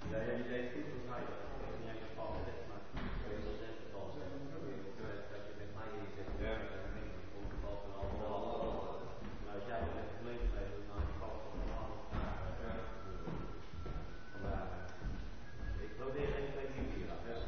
Ja, ja, die deed goed volgens mij. Ik heb niet echt vast gezet, maar ik wil zeggen vast. Dat je met mij zit. Ja. Maar als jij met het leven leeft, dan is het vast allemaal. Ja. Vandaar. Ik probeer even twee nieuws hier.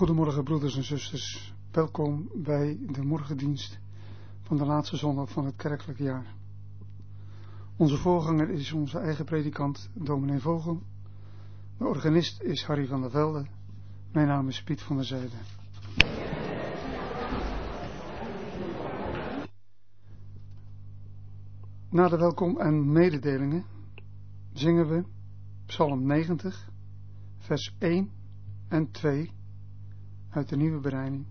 Goedemorgen broeders en zusters, welkom bij de morgendienst van de laatste zondag van het kerkelijk jaar. Onze voorganger is onze eigen predikant, dominee Vogel. De organist is Harry van der Velde. Mijn naam is Piet van der Zijde. Na de welkom en mededelingen zingen we Psalm 90, vers 1 en 2 uit de Nieuwe Berijming.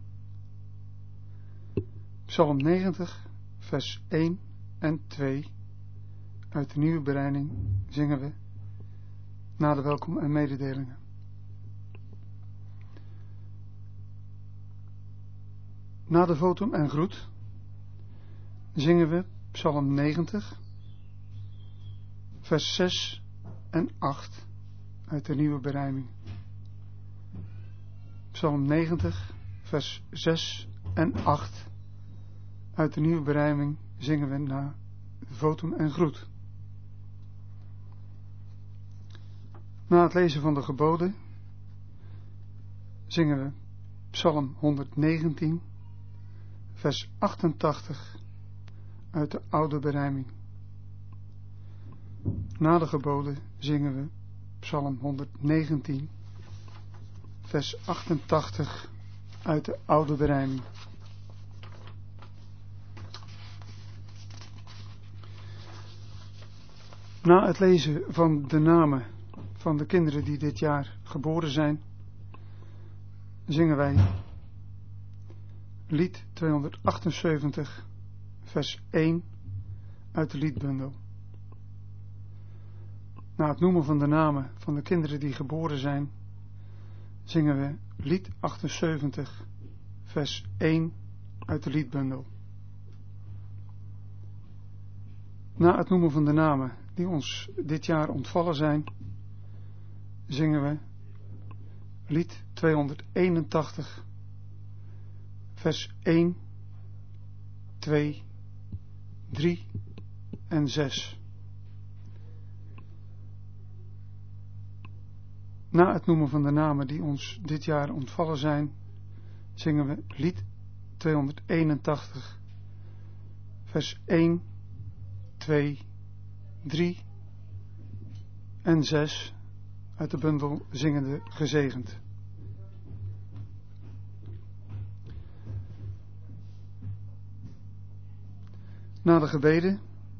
Psalm 90, vers 1 en 2 uit de Nieuwe Berijming zingen we na de welkom en mededelingen. Na de votum en groet zingen we Psalm 90, vers 6 en 8 uit de Nieuwe Berijming. Psalm 90, vers 6 en 8 uit de Nieuwe Berijming zingen we na votum en groet. Na het lezen van de geboden zingen we Psalm 119, vers 88 uit de Oude Berijming. Na de geboden zingen we Psalm 119, vers 88 uit de Oude Berijming. Na het lezen van de namen van de kinderen die dit jaar geboren zijn, zingen wij lied 278, vers 1 uit de liedbundel. Na het noemen van de namen van de kinderen die geboren zijn, zingen we lied 78, vers 1 uit de liedbundel. Na het noemen van de namen die ons dit jaar ontvallen zijn, zingen we lied 281, vers 1, 2, 3 en 6. Na het noemen van de namen die ons dit jaar ontvallen zijn, zingen we lied 281, vers 1, 2, 3 en 6 uit de bundel Zingende Gezegend. Na de gebeden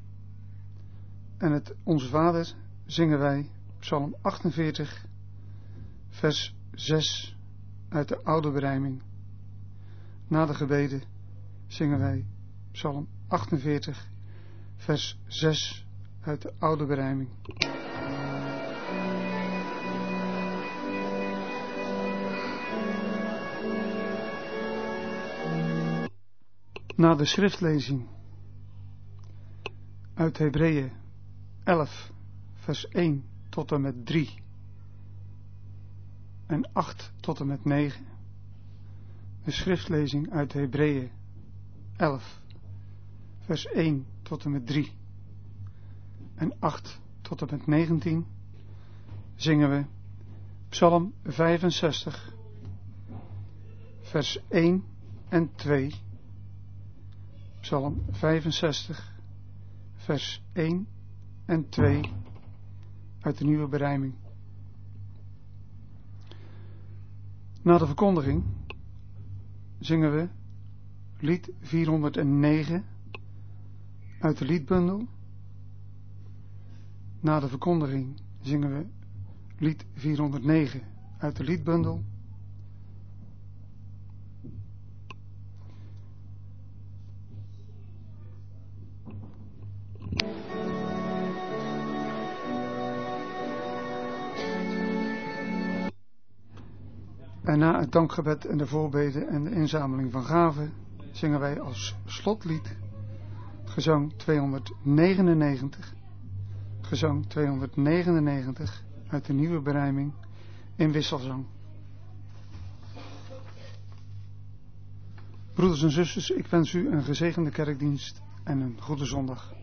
en het Onze Vader zingen wij Psalm 48, vers 6 uit de Oude Berijming. Na de gebeden zingen wij Psalm 48, vers 6 uit de Oude Berijming. Na de schriftlezing uit Hebreeën 11, vers 1 tot en met 3 en 8 tot en met 9. De schriftlezing uit Hebreeën 11, vers 1 tot en met 3 en 8 tot en met 19 zingen we Psalm 65, vers 1 en 2. Psalm 65, vers 1 en 2 uit de Nieuwe Berijming. Na de verkondiging zingen we lied 409 uit de liedbundel. Na de verkondiging zingen we lied 409 uit de liedbundel. En na het dankgebed en de voorbeden en de inzameling van gaven zingen wij als slotlied gezang 299, gezang 299 uit de Nieuwe Berijming in wisselzang. Broeders en zusters, ik wens u een gezegende kerkdienst en een goede zondag.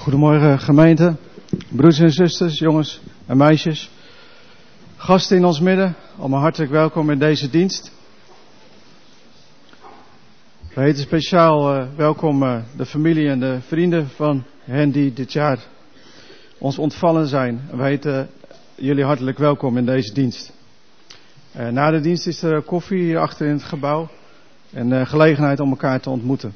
Goedemorgen gemeente, broeders en zusters, jongens en meisjes. Gasten in ons midden, allemaal hartelijk welkom in deze dienst. We heten speciaal welkom de familie en de vrienden van hen die dit jaar ons ontvallen zijn. We heten jullie hartelijk welkom in deze dienst. Na de dienst is er koffie hier achter in het gebouw en gelegenheid om elkaar te ontmoeten.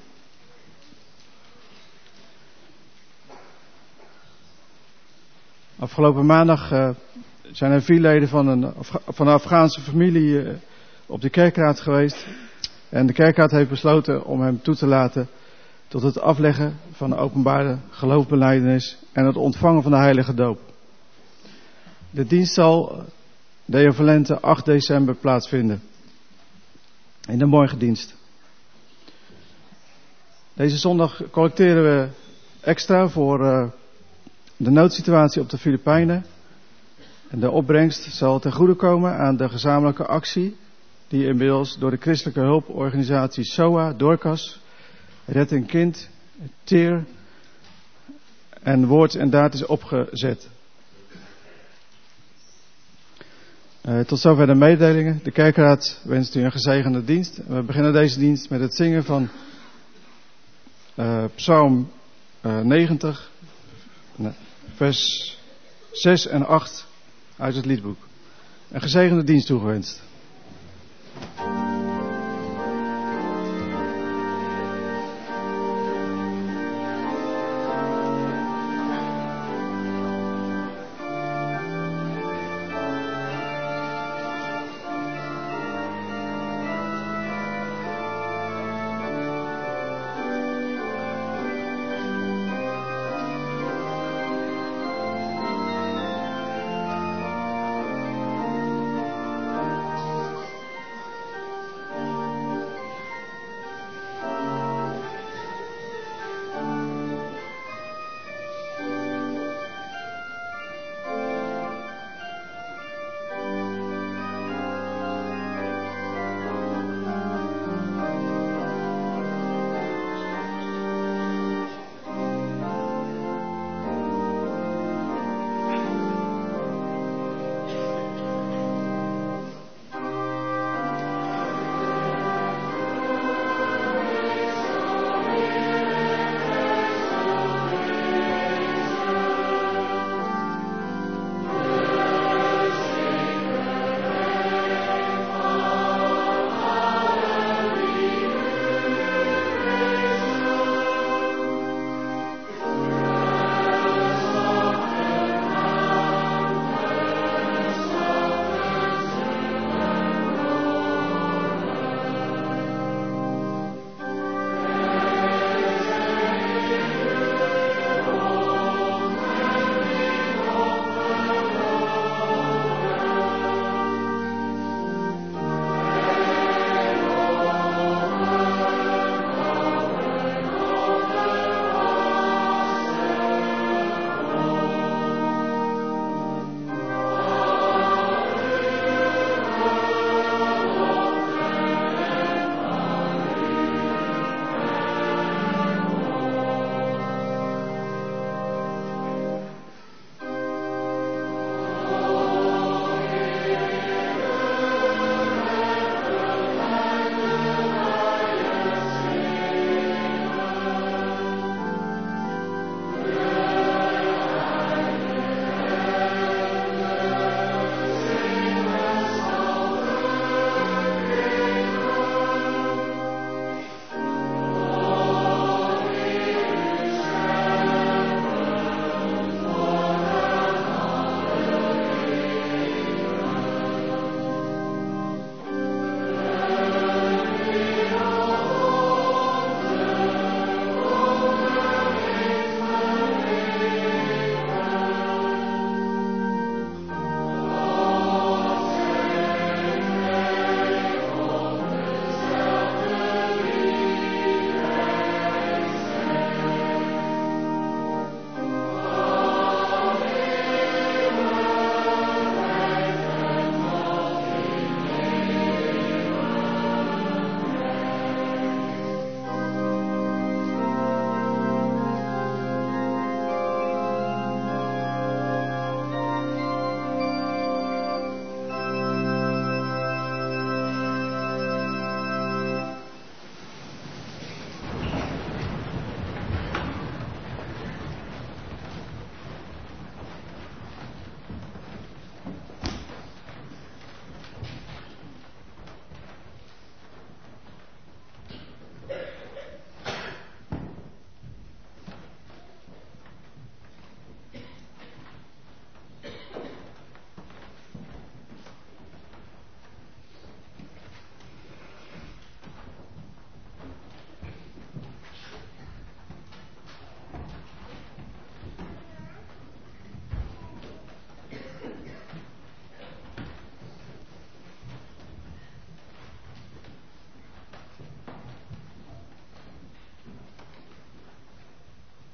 Afgelopen maandag zijn er 4 leden van een Afghaanse familie op de kerkraad geweest. En de kerkraad heeft besloten om hem toe te laten tot het afleggen van de openbare geloofbelijdenis en het ontvangen van de heilige doop. De dienst zal Deo Volente 8 december plaatsvinden. In de morgendienst. Deze zondag collecteren we extra voor de noodsituatie op de Filipijnen. En de opbrengst zal ten goede komen aan de gezamenlijke actie die inmiddels door de christelijke hulporganisatie SOA, Dorcas, Red een Kind, TEER en Woord en Daad is opgezet. Tot zover de mededelingen. De kerkraad wenst u een gezegende dienst. We beginnen deze dienst met het zingen van Psalm 90, vers 6 en 8 uit het liedboek. Een gezegende dienst toegewenst.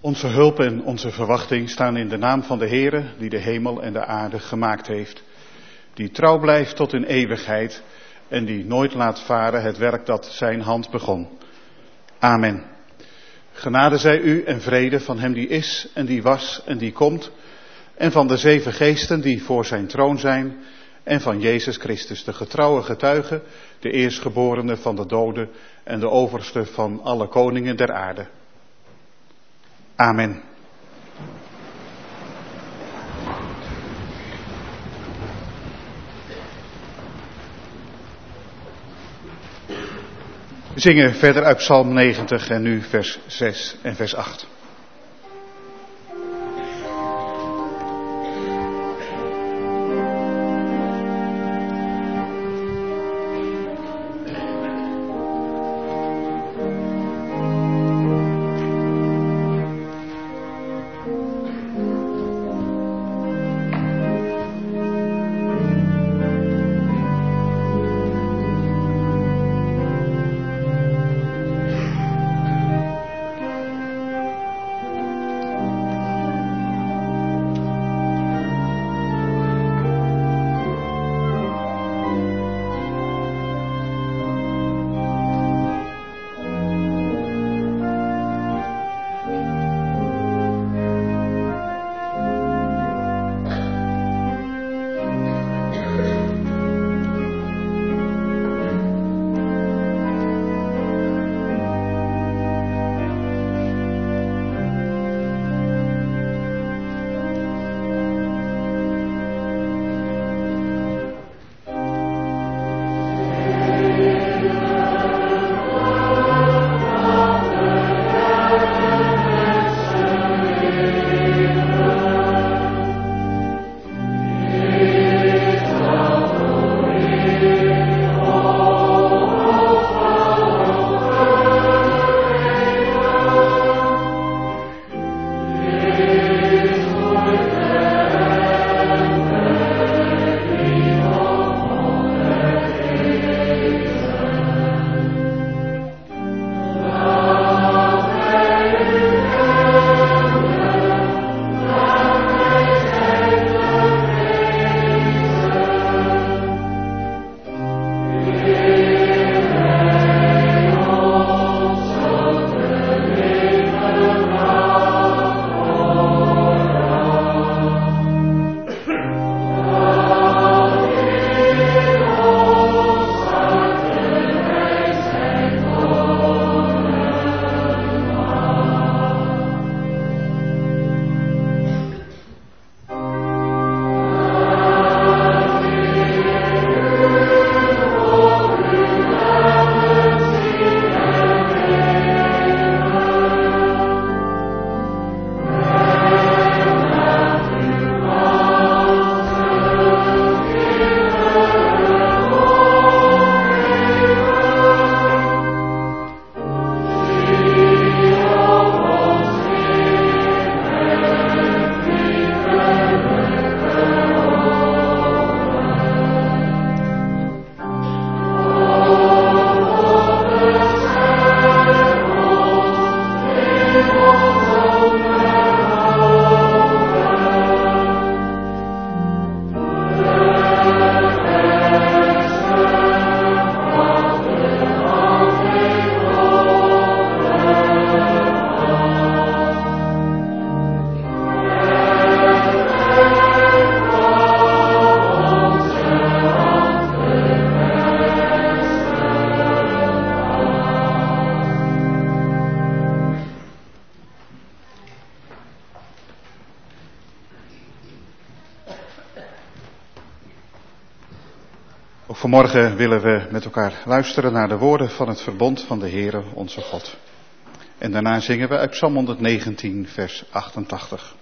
Onze hulp en onze verwachting staan in de naam van de Heere, die de hemel en de aarde gemaakt heeft. Die trouw blijft tot in eeuwigheid en die nooit laat varen het werk dat zijn hand begon. Amen. Genade zij u en vrede van hem die is en die was en die komt. En van de 7 geesten die voor zijn troon zijn. En van Jezus Christus, de getrouwe getuige, de eerstgeborene van de doden en de overste van alle koningen der aarde. Amen. We zingen verder uit Psalm 90 en nu vers 6 en vers 8. Vanmorgen willen we met elkaar luisteren naar de woorden van het verbond van de Heere onze God. En daarna zingen we uit Psalm 119 vers 88.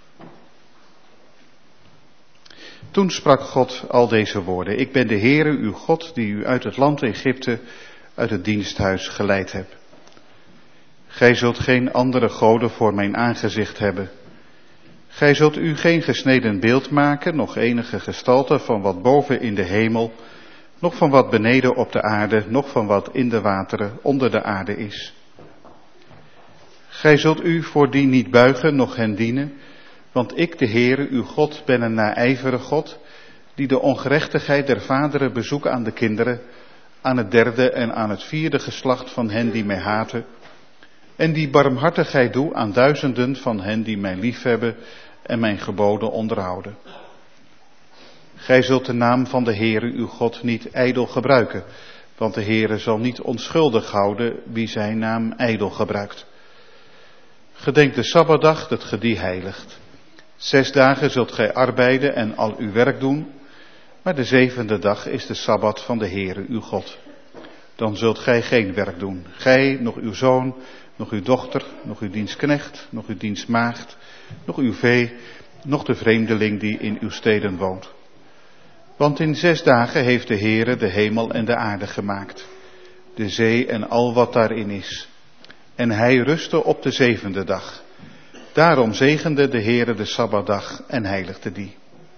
Toen sprak God al deze woorden. Ik ben de Heere uw God die u uit het land Egypte, uit het diensthuis geleid hebt. Gij zult geen andere goden voor mijn aangezicht hebben. Gij zult u geen gesneden beeld maken, nog enige gestalte van wat boven in de hemel, nog van wat beneden op de aarde, nog van wat in de wateren onder de aarde is. Gij zult u voor die niet buigen, noch hen dienen, want ik, de Heere, uw God, ben een naijvere God, die de ongerechtigheid der vaderen bezoekt aan de kinderen, aan het derde en aan het vierde geslacht van hen die mij haten, en die barmhartigheid doe aan duizenden van hen die mij liefhebben en mijn geboden onderhouden. Gij zult de naam van de Heere uw God niet ijdel gebruiken, want de Heere zal niet onschuldig houden wie zijn naam ijdel gebruikt. Gedenk de Sabbatdag dat ge die heiligt. 6 dagen zult gij arbeiden en al uw werk doen, maar de 7e dag is de Sabbat van de Heere uw God. Dan zult gij geen werk doen, gij, nog uw zoon, nog uw dochter, nog uw dienstknecht, nog uw dienstmaagd, nog uw vee, nog de vreemdeling die in uw steden woont. Want in 6 dagen heeft de Heere de hemel en de aarde gemaakt, de zee en al wat daarin is. En hij rustte op de 7e dag. Daarom zegende de Heere de Sabbatdag en heiligde die.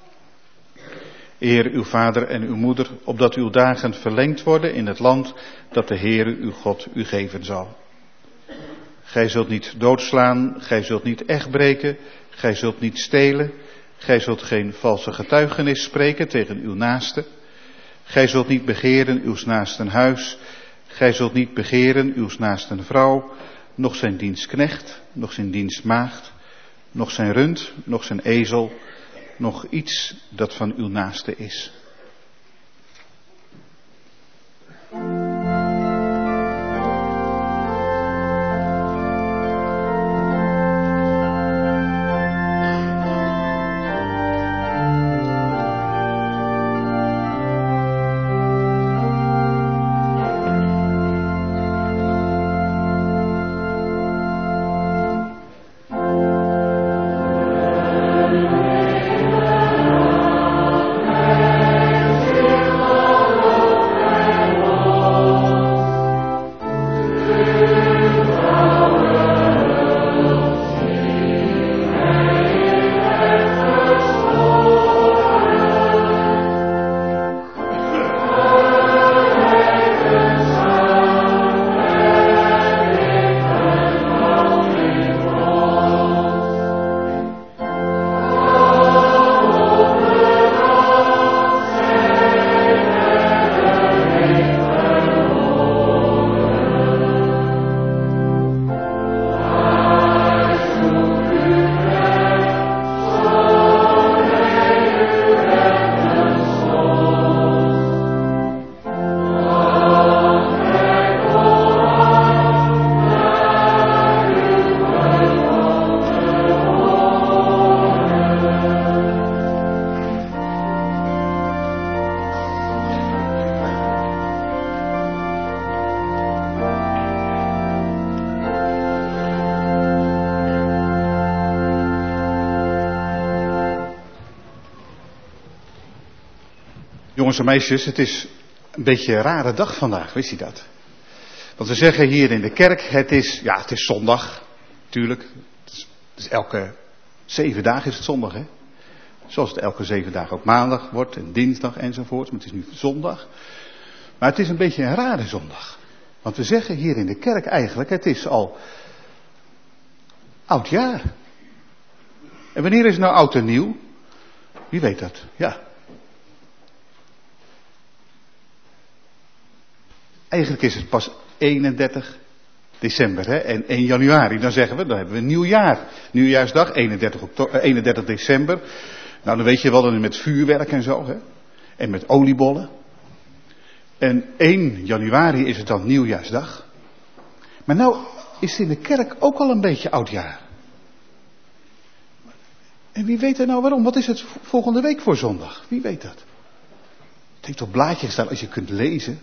Eer uw vader en uw moeder, opdat uw dagen verlengd worden in het land dat de Heere uw God u geven zal. Gij zult niet doodslaan, gij zult niet echt breken, gij zult niet stelen, gij zult geen valse getuigenis spreken tegen uw naaste. Gij zult niet begeren uws naasten huis, gij zult niet begeren uws naasten vrouw, noch zijn dienstknecht, noch zijn dienstmaagd, noch zijn rund, noch zijn ezel, noch iets dat van uw naaste is. Jongens en meisjes, het is een beetje een rare dag vandaag, wist u dat? Want we zeggen hier in de kerk, het is zondag, natuurlijk. Het is elke 7 dagen is het zondag, hè? Zoals het elke 7 dagen ook maandag wordt en dinsdag enzovoort, maar het is nu zondag. Maar het is een beetje een rare zondag. Want we zeggen hier in de kerk eigenlijk, het is al oudjaar. En wanneer is het nou oud en nieuw? Wie weet dat? Ja. Eigenlijk is het pas 31 december hè? En 1 januari. Dan zeggen we, dan hebben we een nieuw jaar. Nieuwjaarsdag, 31 december. Nou, dan weet je wel, dan met vuurwerk en zo. Hè? En met oliebollen. En 1 januari is het dan nieuwjaarsdag. Maar nou is het in de kerk ook al een beetje oudjaar. En wie weet er nou waarom? Wat is het volgende week voor zondag? Wie weet dat? Het heeft op blaadjes gestaan als je kunt lezen.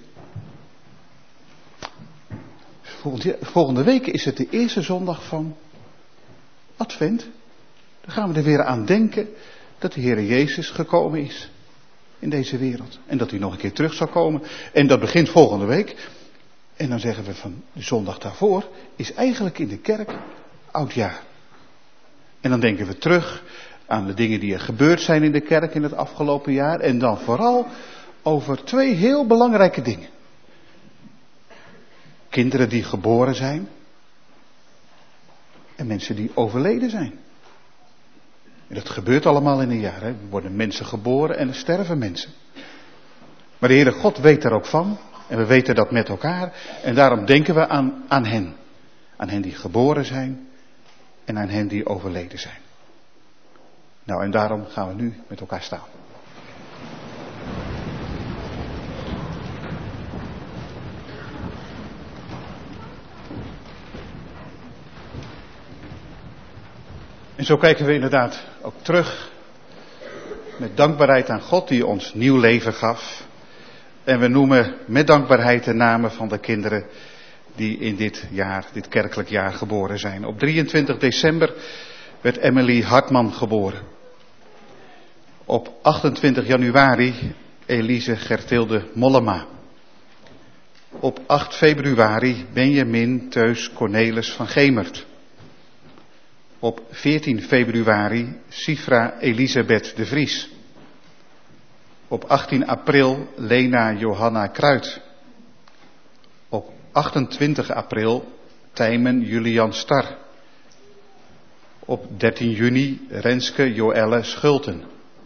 Volgende week is het de eerste zondag van Advent. Dan gaan we er weer aan denken dat de Heere Jezus gekomen is in deze wereld. En dat hij nog een keer terug zal komen. En dat begint volgende week. En dan zeggen we van de zondag daarvoor is eigenlijk in de kerk oudjaar. En dan denken we terug aan de dingen die er gebeurd zijn in de kerk in het afgelopen jaar. En dan vooral over 2 heel belangrijke dingen. Kinderen die geboren zijn. en mensen die overleden zijn. En dat gebeurt allemaal in een jaar. Hè? Er worden mensen geboren en er sterven mensen. Maar de Heere God weet er ook van. En we weten dat met elkaar. En daarom denken we aan hen. Aan hen die geboren zijn. En aan hen die overleden zijn. Nou, en daarom gaan we nu met elkaar staan. En zo kijken we inderdaad ook terug met dankbaarheid aan God die ons nieuw leven gaf. En we noemen met dankbaarheid de namen van de kinderen die in dit kerkelijk jaar geboren zijn. Op 23 december werd Emily Hartman geboren. Op 28 januari Elise Gertilde Mollema. Op 8 februari Benjamin Teus Cornelis van Gemert. Op 14 februari Sifra Elisabeth de Vries. Op 18 april Lena Johanna Kruid. Op 28 april Tijmen Julian Star. Op 13 juni Renske Joelle Schulten.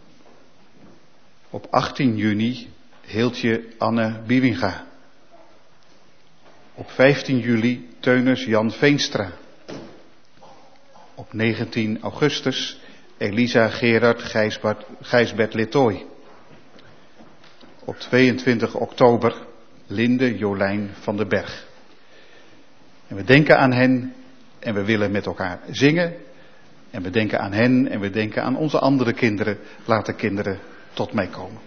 Op 18 juni Hiltje Anne Biewinga. Op 15 juli Teunis Jan Veenstra. Op 19 augustus Elisa Gerard Gijsbert Littooi. Op 22 oktober Linde Jolijn van den Berg. En we denken aan hen en we willen met elkaar zingen. En we denken aan hen en we denken aan onze andere kinderen. Laat de kinderen tot mij komen.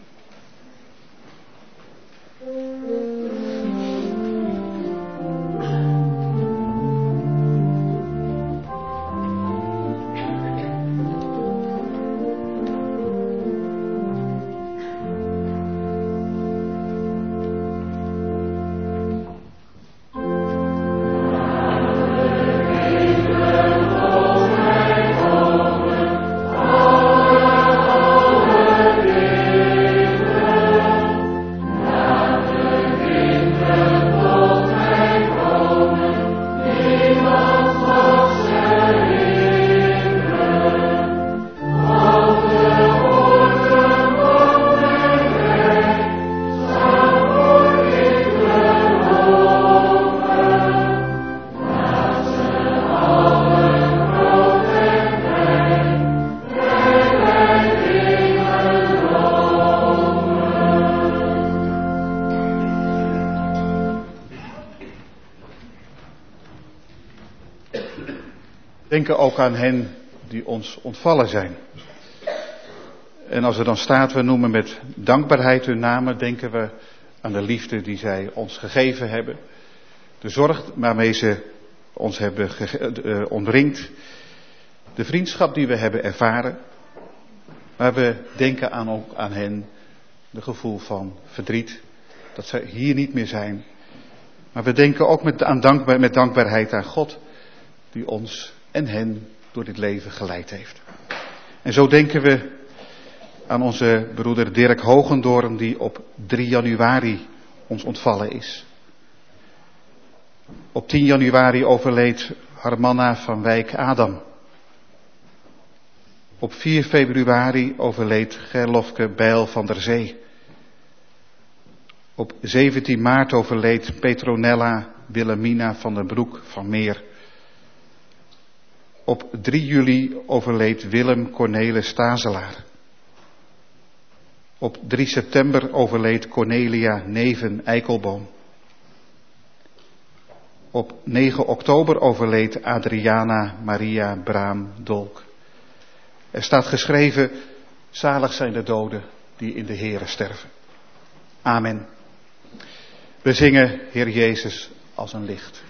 Denken ook aan hen die ons ontvallen zijn. En als er dan staat, we noemen met dankbaarheid hun namen, denken we aan de liefde die zij ons gegeven hebben. De zorg waarmee ze ons hebben omringd. De vriendschap die we hebben ervaren. Maar we denken ook aan hen, de gevoel van verdriet. Dat ze hier niet meer zijn. Maar we denken ook met dankbaarheid aan God, die ons en hen door dit leven geleid heeft. En zo denken we aan onze broeder Dirk Hogendoorn, die op 3 januari ons ontvallen is. Op 10 januari overleed Harmanna van Wijk Adam. Op 4 februari overleed Gerlofke Bijl van der Zee. Op 17 maart overleed Petronella Wilhelmina van den Broek van Meer. Op 3 juli overleed Willem Cornelis Tazelaar. Op 3 september overleed Cornelia Neven Eikelboom. Op 9 oktober overleed Adriana Maria Braam Dolk. Er staat geschreven, zalig zijn de doden die in de Here sterven. Amen. We zingen Heer Jezus als een licht.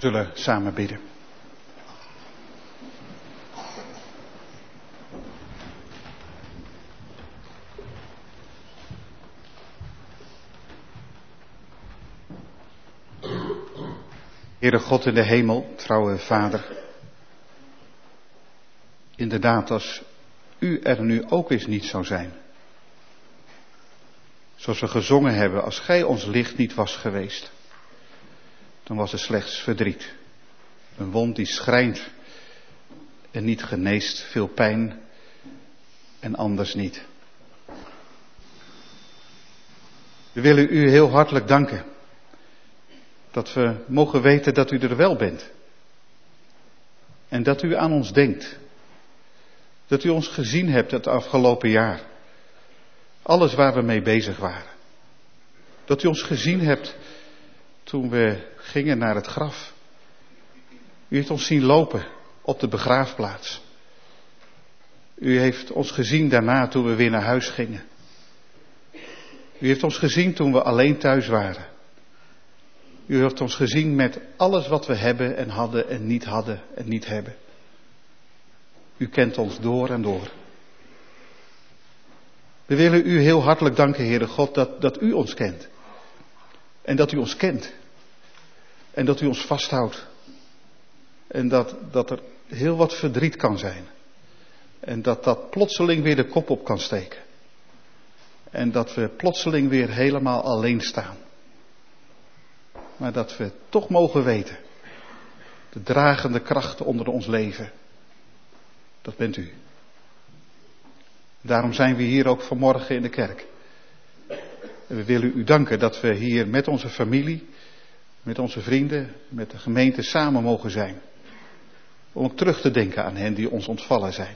zullen samen bidden. Heere God in de hemel, trouwe Vader. Inderdaad, als u er nu ook eens niet zou zijn. Zoals we gezongen hebben, als gij ons licht niet was geweest. Dan was er slechts verdriet. Een wond die schrijnt en niet geneest, veel pijn en anders niet. We willen u heel hartelijk danken. Dat we mogen weten dat u er wel bent. En dat u aan ons denkt. Dat u ons gezien hebt het afgelopen jaar. Alles waar we mee bezig waren. Dat u ons gezien hebt toen we gingen naar het graf. U heeft ons zien lopen op de begraafplaats. U heeft ons gezien daarna toen we weer naar huis gingen. U heeft ons gezien toen we alleen thuis waren. U heeft ons gezien met alles wat we hebben en hadden en niet hebben. U kent ons door en door. We willen u heel hartelijk danken, Heere God, dat u ons kent. En dat u ons kent. En dat u ons vasthoudt. En dat er heel wat verdriet kan zijn. En dat plotseling weer de kop op kan steken. En dat we plotseling weer helemaal alleen staan. Maar dat we toch mogen weten. De dragende krachten onder ons leven. Dat bent u. Daarom zijn we hier ook vanmorgen in de kerk. En we willen u danken dat we hier met onze familie, met onze vrienden, met de gemeente samen mogen zijn. Om ook terug te denken aan hen die ons ontvallen zijn.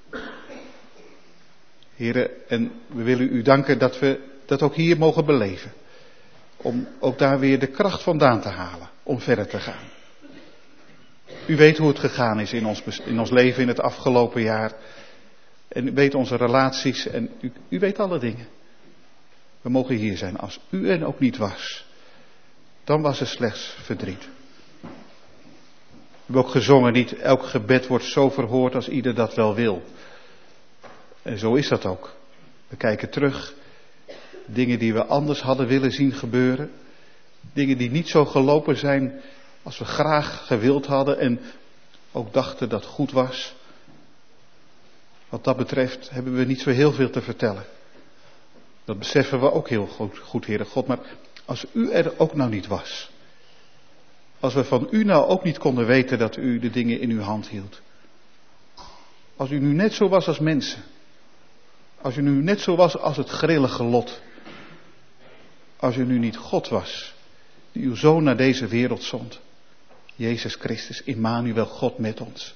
Heren, en we willen u danken dat we dat ook hier mogen beleven. Om ook daar weer de kracht vandaan te halen, om verder te gaan. U weet hoe het gegaan is in ons leven in het afgelopen jaar. En u weet onze relaties en u weet alle dingen. We mogen hier zijn. Als u er ook niet was, dan was er slechts verdriet. We hebben ook gezongen, niet elk gebed wordt zo verhoord als ieder dat wel wil. En zo is dat ook. We kijken terug. Dingen die we anders hadden willen zien gebeuren. Dingen die niet zo gelopen zijn als we graag gewild hadden en ook dachten dat goed was. Wat dat betreft hebben we niet zo heel veel te vertellen. Dat beseffen we ook heel goed, Heere God. Maar als u er ook nou niet was. Als we van u nou ook niet konden weten dat u de dingen in uw hand hield. Als u nu net zo was als mensen. Als u nu net zo was als het grillige lot. Als u nu niet God was. Die uw Zoon naar deze wereld zond. Jezus Christus, Immanuel, God met ons.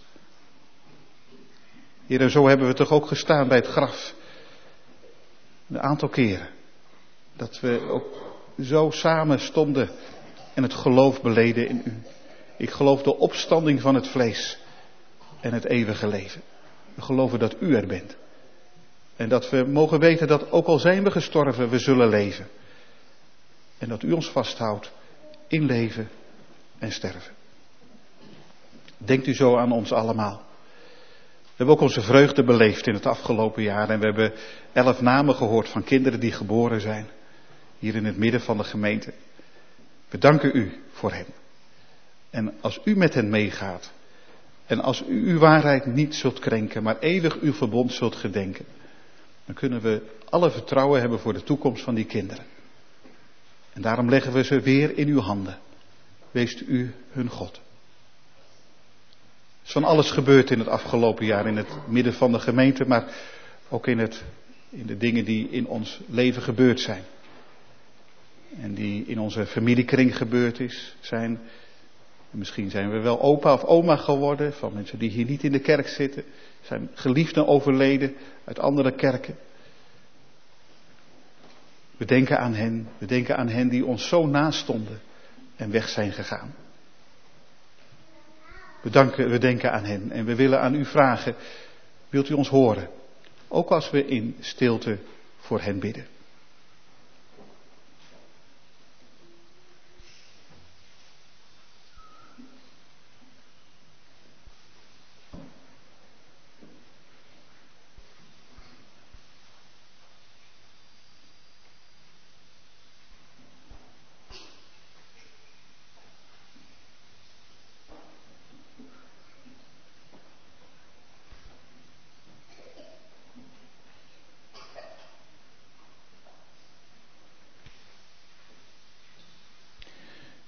Heer, en zo hebben we toch ook gestaan bij het graf. Een aantal keren. Dat we ook zo samen stonden en het geloof beleden in u. Ik geloof de opstanding van het vlees en het eeuwige leven. We geloven dat u er bent. En dat we mogen weten dat ook al zijn we gestorven, we zullen leven. En dat u ons vasthoudt in leven en sterven. Denkt u zo aan ons allemaal. We hebben ook onze vreugde beleefd in het afgelopen jaar. En we hebben 11 namen gehoord van kinderen die geboren zijn. Hier in het midden van de gemeente. We danken u voor hen. En als u met hen meegaat. En als u uw waarheid niet zult krenken, maar eeuwig uw verbond zult gedenken. Dan kunnen we alle vertrouwen hebben voor de toekomst van die kinderen. En daarom leggen we ze weer in uw handen. Wees u hun God. Er is van alles gebeurd in het afgelopen jaar in het midden van de gemeente, maar ook in de dingen die in ons leven gebeurd zijn. En die in onze familiekring gebeurd zijn. En misschien zijn we wel opa of oma geworden van mensen die hier niet in de kerk zitten. Zijn geliefden overleden uit andere kerken. We denken aan hen die ons zo nastonden en weg zijn gegaan. We denken aan hen en we willen aan u vragen, wilt u ons horen? Ook als we in stilte voor hen bidden.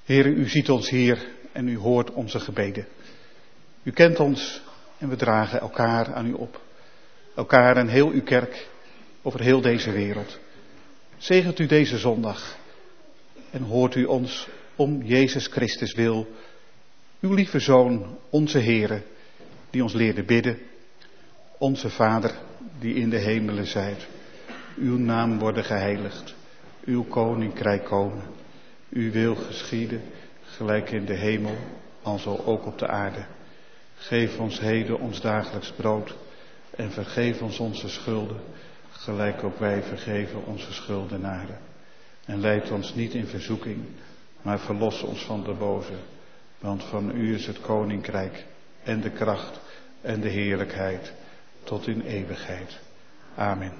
Heere, u ziet ons hier en u hoort onze gebeden. U kent ons en we dragen elkaar aan u op. Elkaar en heel uw kerk over heel deze wereld. Zegent u deze zondag en hoort u ons om Jezus Christus wil, uw lieve Zoon, onze Heere, die ons leerde bidden. Onze Vader, die in de hemelen zijt. Uw naam worden geheiligd. Uw koninkrijk komen. Uw wil geschieden, gelijk in de hemel, alzo ook op de aarde. Geef ons heden ons dagelijks brood en vergeef ons onze schulden, gelijk ook wij vergeven onze schuldenaren. En leid ons niet in verzoeking, maar verlos ons van de boze. Want van u is het koninkrijk en de kracht en de heerlijkheid tot in eeuwigheid. Amen.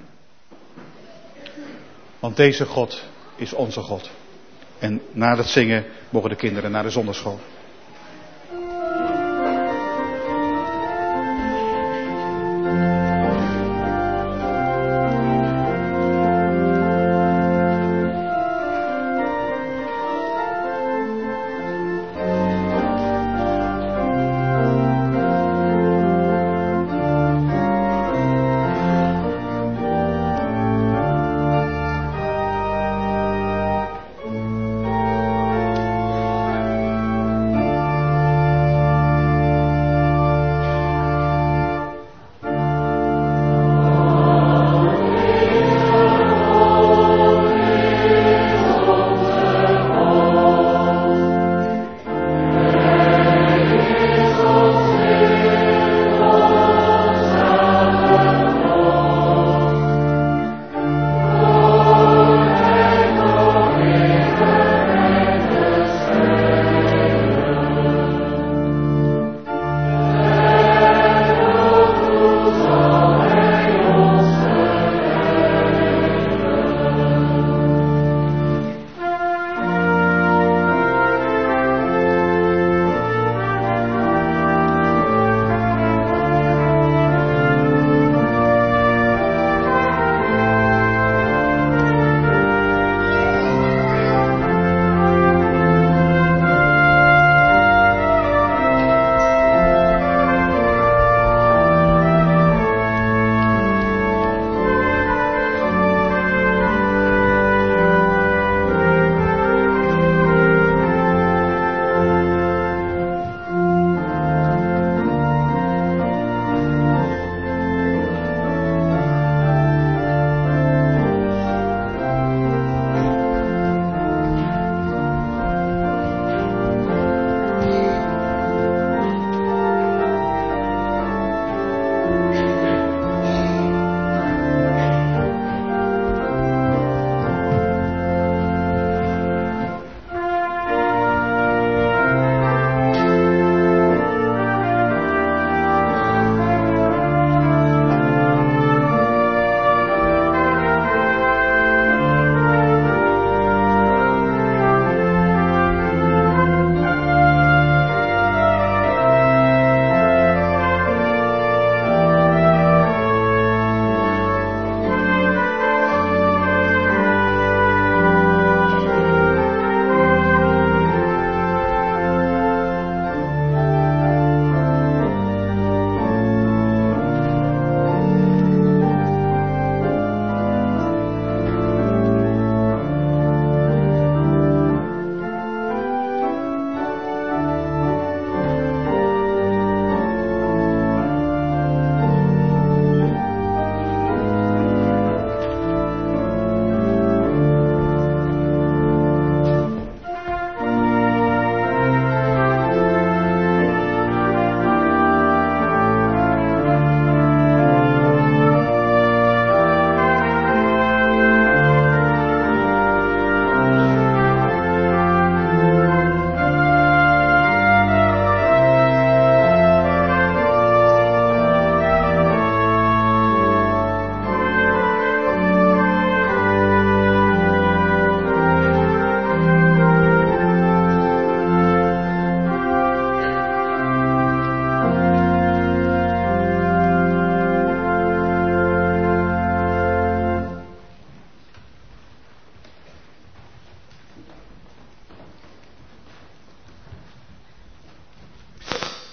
Want deze God is onze God. En na het zingen mogen de kinderen naar de zondagschool.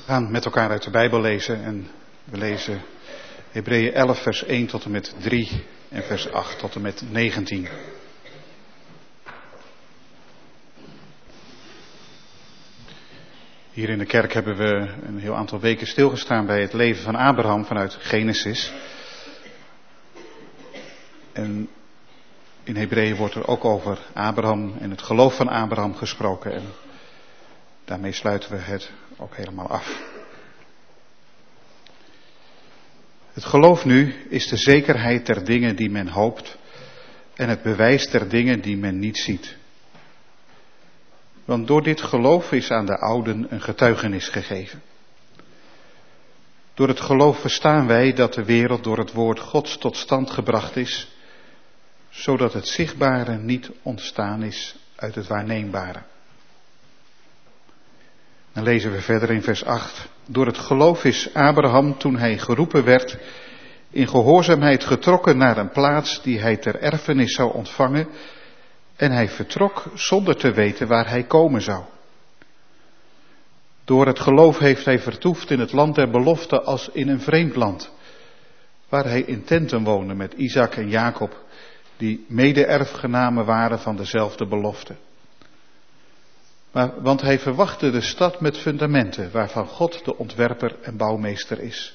We gaan met elkaar uit de Bijbel lezen en we lezen Hebreeën 11 vers 1 tot en met 3 en vers 8 tot en met 19. Hier in de kerk hebben we een heel aantal weken stilgestaan bij het leven van Abraham vanuit Genesis. En in Hebreeën wordt er ook over Abraham en het geloof van Abraham gesproken. En daarmee sluiten we het ook helemaal af. Het geloof nu is de zekerheid der dingen die men hoopt en het bewijs der dingen die men niet ziet. Want door dit geloof is aan de ouden een getuigenis gegeven. Door het geloof verstaan wij dat de wereld door het woord Gods tot stand gebracht is, zodat het zichtbare niet ontstaan is uit het waarneembare. Dan lezen we verder in vers 8. Door het geloof is Abraham, toen hij geroepen werd, in gehoorzaamheid getrokken naar een plaats die hij ter erfenis zou ontvangen, en hij vertrok zonder te weten waar hij komen zou. Door het geloof heeft hij vertoefd in het land der belofte als in een vreemd land, waar hij in tenten woonde met Isaac en Jacob, die mede-erfgenamen waren van dezelfde belofte. Want hij verwachtte de stad met fundamenten, waarvan God de ontwerper en bouwmeester is.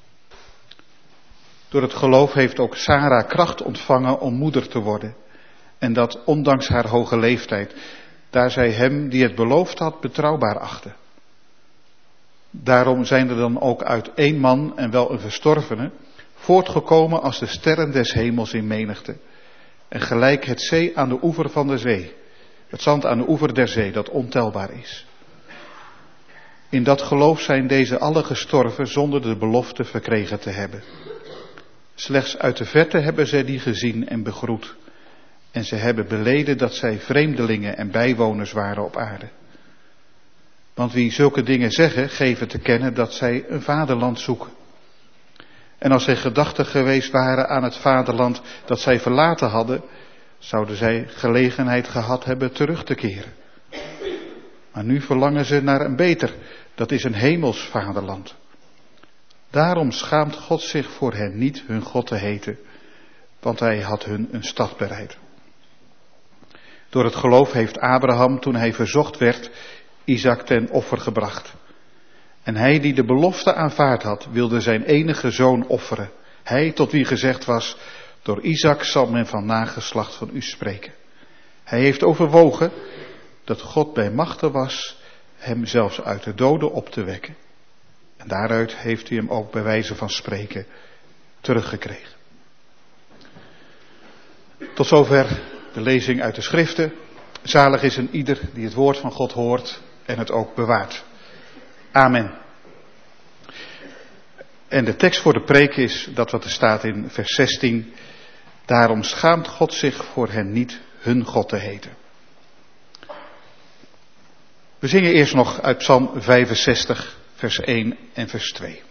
Door het geloof heeft ook Sara kracht ontvangen om moeder te worden. En dat ondanks haar hoge leeftijd, daar zij hem die het beloofd had betrouwbaar achtte. Daarom zijn er dan ook uit één man en wel een verstorvene, voortgekomen als de sterren des hemels in menigte. En gelijk het zee aan de oever van de zee. Het zand aan de oever der zee dat ontelbaar is. In dat geloof zijn deze alle gestorven zonder de belofte verkregen te hebben. Slechts uit de verte hebben zij die gezien en begroet. En ze hebben beleden dat zij vreemdelingen en bijwoners waren op aarde. Want wie zulke dingen zeggen, geven te kennen dat zij een vaderland zoeken. En als zij gedachtig geweest waren aan het vaderland dat zij verlaten hadden, zouden zij gelegenheid gehad hebben terug te keren. Maar nu verlangen ze naar een beter, dat is een hemels vaderland. Daarom schaamt God zich voor hen niet hun God te heten, want hij had hun een stad bereid. Door het geloof heeft Abraham, toen hij verzocht werd, Isaac ten offer gebracht. En hij die de belofte aanvaard had, wilde zijn enige zoon offeren. Hij tot wie gezegd was, door Isaac zal men van nageslacht van u spreken. Hij heeft overwogen dat God bij machte was hem zelfs uit de doden op te wekken. En daaruit heeft hij hem ook bij wijze van spreken teruggekregen. Tot zover de lezing uit de schriften. Zalig is een ieder die het woord van God hoort en het ook bewaart. Amen. En de tekst voor de preek is dat wat er staat in vers 16. Daarom schaamt God zich voor hen niet hun God te heten. We zingen eerst nog uit Psalm 65, vers 1 en vers 2.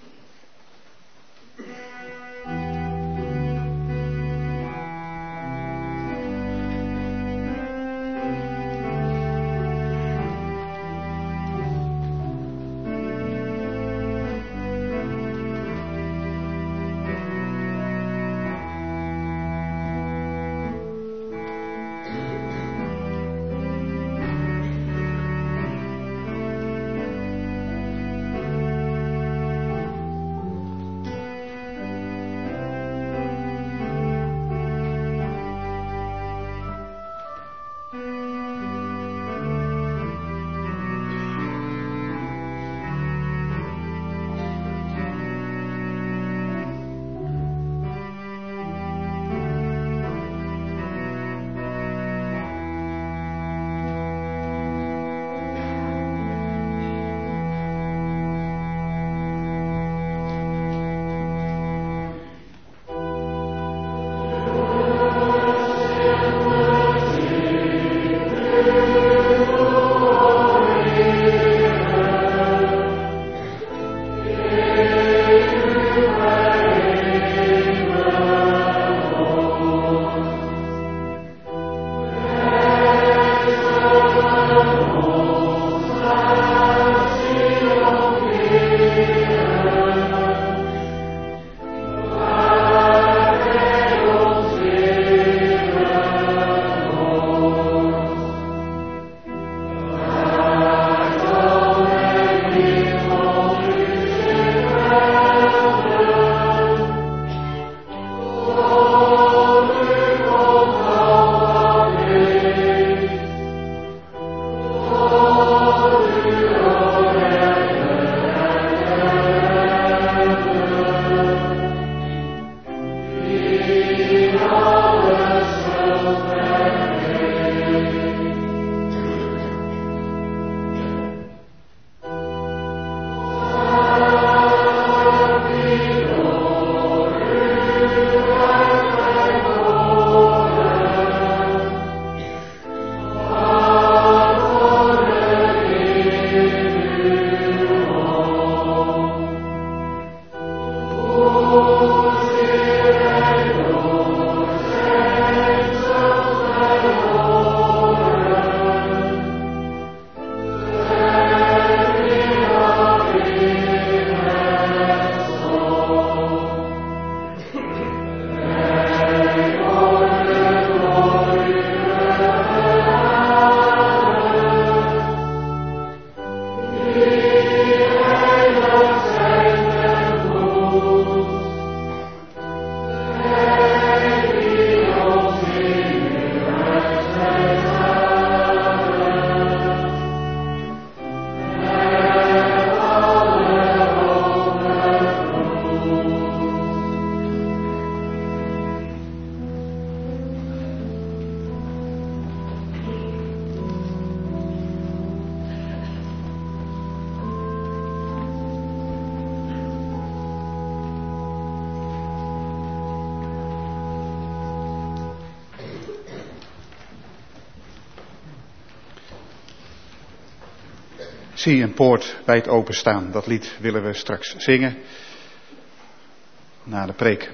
zie een poort wijd openstaan. Dat lied willen we straks zingen na de preek.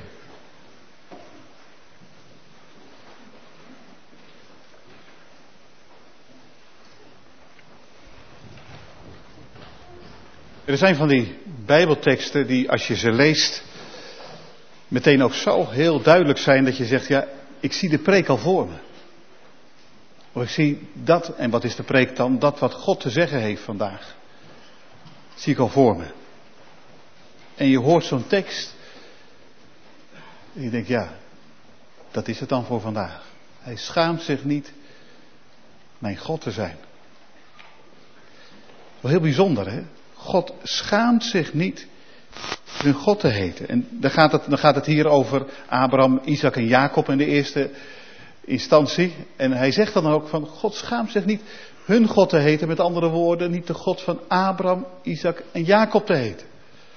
Er zijn van die Bijbelteksten die, als je ze leest, meteen ook zo heel duidelijk zijn dat je zegt, ja, ik zie de preek al voor me. Of ik zie dat, en wat is de preek dan? Dat wat God te zeggen heeft vandaag. Dat zie ik al voor me. En je hoort zo'n tekst. En je denkt, ja, dat is het dan voor vandaag. Hij schaamt zich niet mijn God te zijn. Wel heel bijzonder, hè? God schaamt zich niet hun God te heten. En dan gaat het hier over Abraham, Isaac en Jacob in de eerste instantie. En hij zegt dan ook van, God schaamt zich niet hun God te heten. Met andere woorden, niet de God van Abraham, Isaac en Jacob te heten.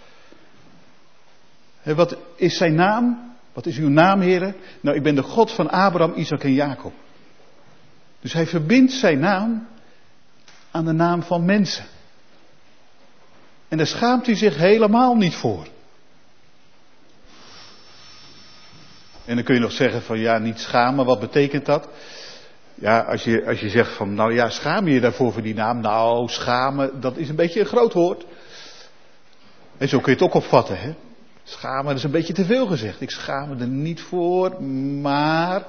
En wat is zijn naam? Wat is uw naam, heren? Nou, ik ben de God van Abraham, Isaac en Jacob. Dus hij verbindt zijn naam aan de naam van mensen. En daar schaamt hij zich helemaal niet voor. En dan kun je nog zeggen van ja, niet schamen, wat betekent dat? Ja, als je zegt van nou ja, schaam je je daarvoor voor die naam? Nou, schamen, dat is een beetje een groot woord. En zo kun je het ook opvatten, hè. Schamen, dat is een beetje te veel gezegd. Ik schaam me er niet voor, maar...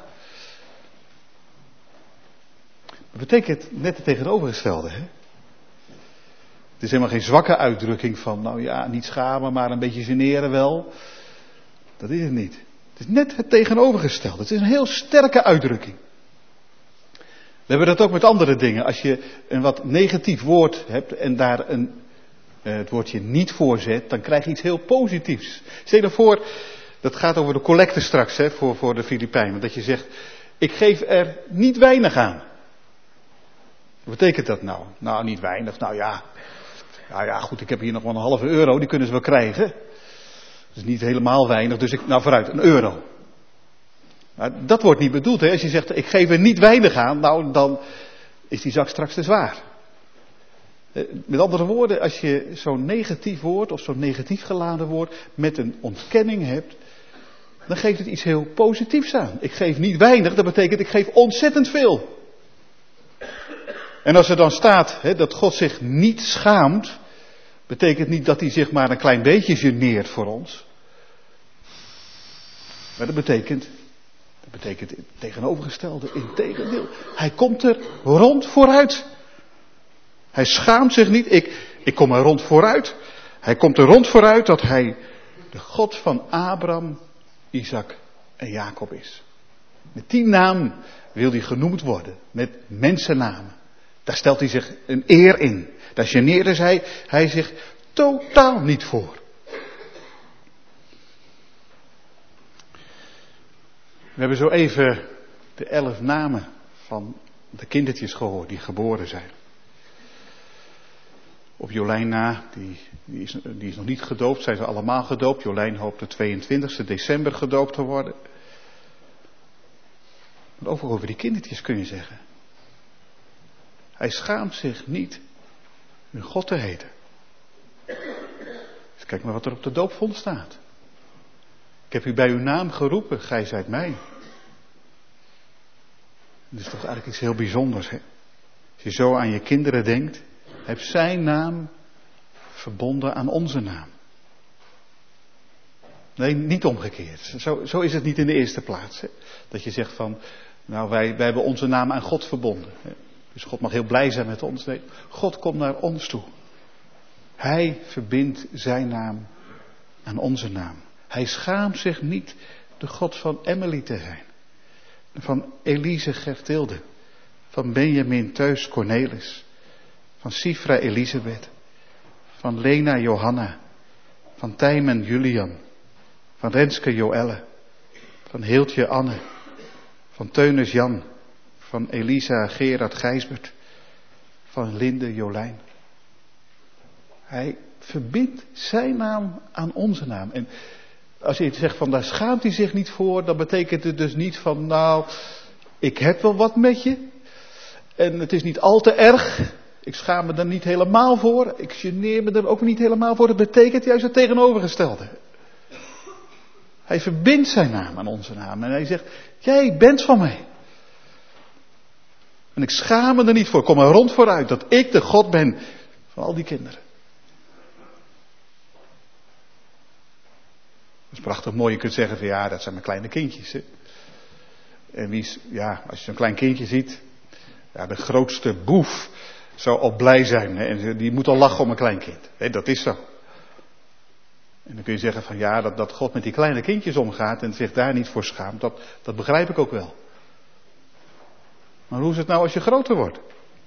Dat betekent net het tegenovergestelde, hè. Het is helemaal geen zwakke uitdrukking van, nou ja, niet schamen, maar een beetje generen wel. Dat is het niet. Het is net het tegenovergestelde. Het is een heel sterke uitdrukking. We hebben dat ook met andere dingen. Als je een wat negatief woord hebt en daar het woordje niet voor zet, dan krijg je iets heel positiefs. Stel je voor, dat gaat over de collecte straks, hè, voor de Filipijnen. Dat je zegt, ik geef er niet weinig aan. Wat betekent dat nou? Nou, niet weinig, nou ja... Nou ja, goed, ik heb hier nog wel €1,5, die kunnen ze wel krijgen. Dat is niet helemaal weinig, dus vooruit, €1. Nou, dat wordt niet bedoeld, hè. Als je zegt, ik geef er niet weinig aan, nou, dan is die zak straks te zwaar. Met andere woorden, als je zo'n negatief woord, of zo'n negatief geladen woord, met een ontkenning hebt, dan geeft het iets heel positiefs aan. Ik geef niet weinig, dat betekent, ik geef ontzettend veel. En als er dan staat dat God zich niet schaamt, betekent niet dat hij zich maar een klein beetje geneert voor ons. Maar dat betekent het tegenovergestelde, integendeel. Hij komt er rond vooruit. Hij schaamt zich niet, ik kom er rond vooruit. Hij komt er rond vooruit dat hij de God van Abraham, Isaac en Jacob is. Met die naam wil hij genoemd worden, met mensennamen. Daar stelt hij zich een eer in. Daar geneerde hij zich totaal niet voor. We hebben zo even de 11 namen van de kindertjes gehoord die geboren zijn. Op Jolijn na, die is nog niet gedoopt, zijn ze allemaal gedoopt. Jolijn hoopt de 22e december gedoopt te worden. Maar over die kindertjes kun je zeggen. Hij schaamt zich niet hun God te heten. Dus kijk maar wat er op de doopvond staat. Ik heb u bij uw naam geroepen, gij zijt mij. Dat is toch eigenlijk iets heel bijzonders, hè? Als je zo aan je kinderen denkt, heb zijn naam verbonden aan onze naam. Nee, niet omgekeerd. Zo is het niet in de eerste plaats. Hè? Dat je zegt van, nou wij hebben onze naam aan God verbonden. Hè? Dus God mag heel blij zijn met ons. Nee, God komt naar ons toe. Hij verbindt zijn naam aan onze naam. Hij schaamt zich niet de God van Emily te zijn. Van Elise Gertilde. Van Benjamin Teus Cornelis. Van Sifra Elisabeth. Van Lena Johanna. Van Tijmen Julian. Van Renske Joelle. Van Hiltje Anne. Van Teunis Jan. Van Elisa Gerard Gijsbert. Van Linde Jolijn. Hij verbindt zijn naam aan onze naam. En als je zegt van daar schaamt hij zich niet voor, dan betekent het dus niet van nou, ik heb wel wat met je. En het is niet al te erg. Ik schaam me er niet helemaal voor. Ik geneer me er ook niet helemaal voor. Dat betekent juist het tegenovergestelde. Hij verbindt zijn naam aan onze naam. En hij zegt, jij bent van mij. En ik schaam me er niet voor. Kom er rond vooruit dat ik de God ben van al die kinderen. Dat is prachtig mooi. Je kunt zeggen van ja, dat zijn mijn kleine kindjes. Hè? En als je zo'n klein kindje ziet. Ja, de grootste boef zou al blij zijn. Hè? En die moet al lachen om een klein kind. Hè? Dat is zo. En dan kun je zeggen van ja, dat God met die kleine kindjes omgaat en zich daar niet voor schaamt. Dat begrijp ik ook wel. Maar hoe is het nou als je groter wordt?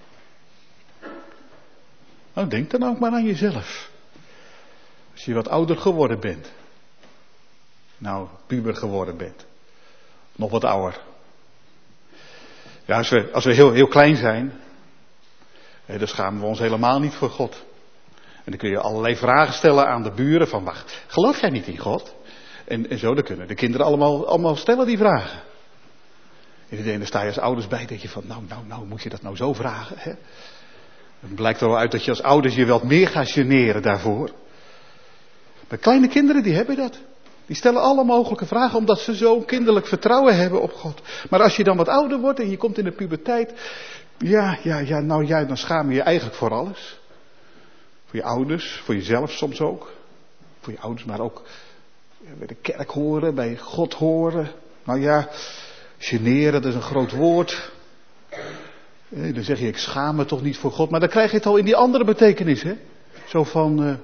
Nou, denk dan ook maar aan jezelf. Als je wat ouder geworden bent. Nou, puber geworden bent. Nog wat ouder. Ja, als we heel klein zijn. Dan schamen we ons helemaal niet voor God. En dan kun je allerlei vragen stellen aan de buren. Van wacht, geloof jij niet in God? En zo, dan kunnen de kinderen allemaal stellen die vragen. En dan sta je als ouders bij. Denk je van nou, moet je dat nou zo vragen? Hè? Dan blijkt er wel uit dat je als ouders je wat meer gaat generen daarvoor. Maar kleine kinderen die hebben dat. Die stellen alle mogelijke vragen omdat ze zo'n kinderlijk vertrouwen hebben op God. Maar als je dan wat ouder wordt en je komt in de puberteit. Dan schaam je je eigenlijk voor alles. Voor je ouders, voor jezelf soms ook. Voor je ouders, maar ook bij de kerk horen, bij God horen. Nou ja, generen, dat is een groot woord. Dan zeg je, ik schaam me toch niet voor God. Maar dan krijg je het al in die andere betekenis, hè. Zo van,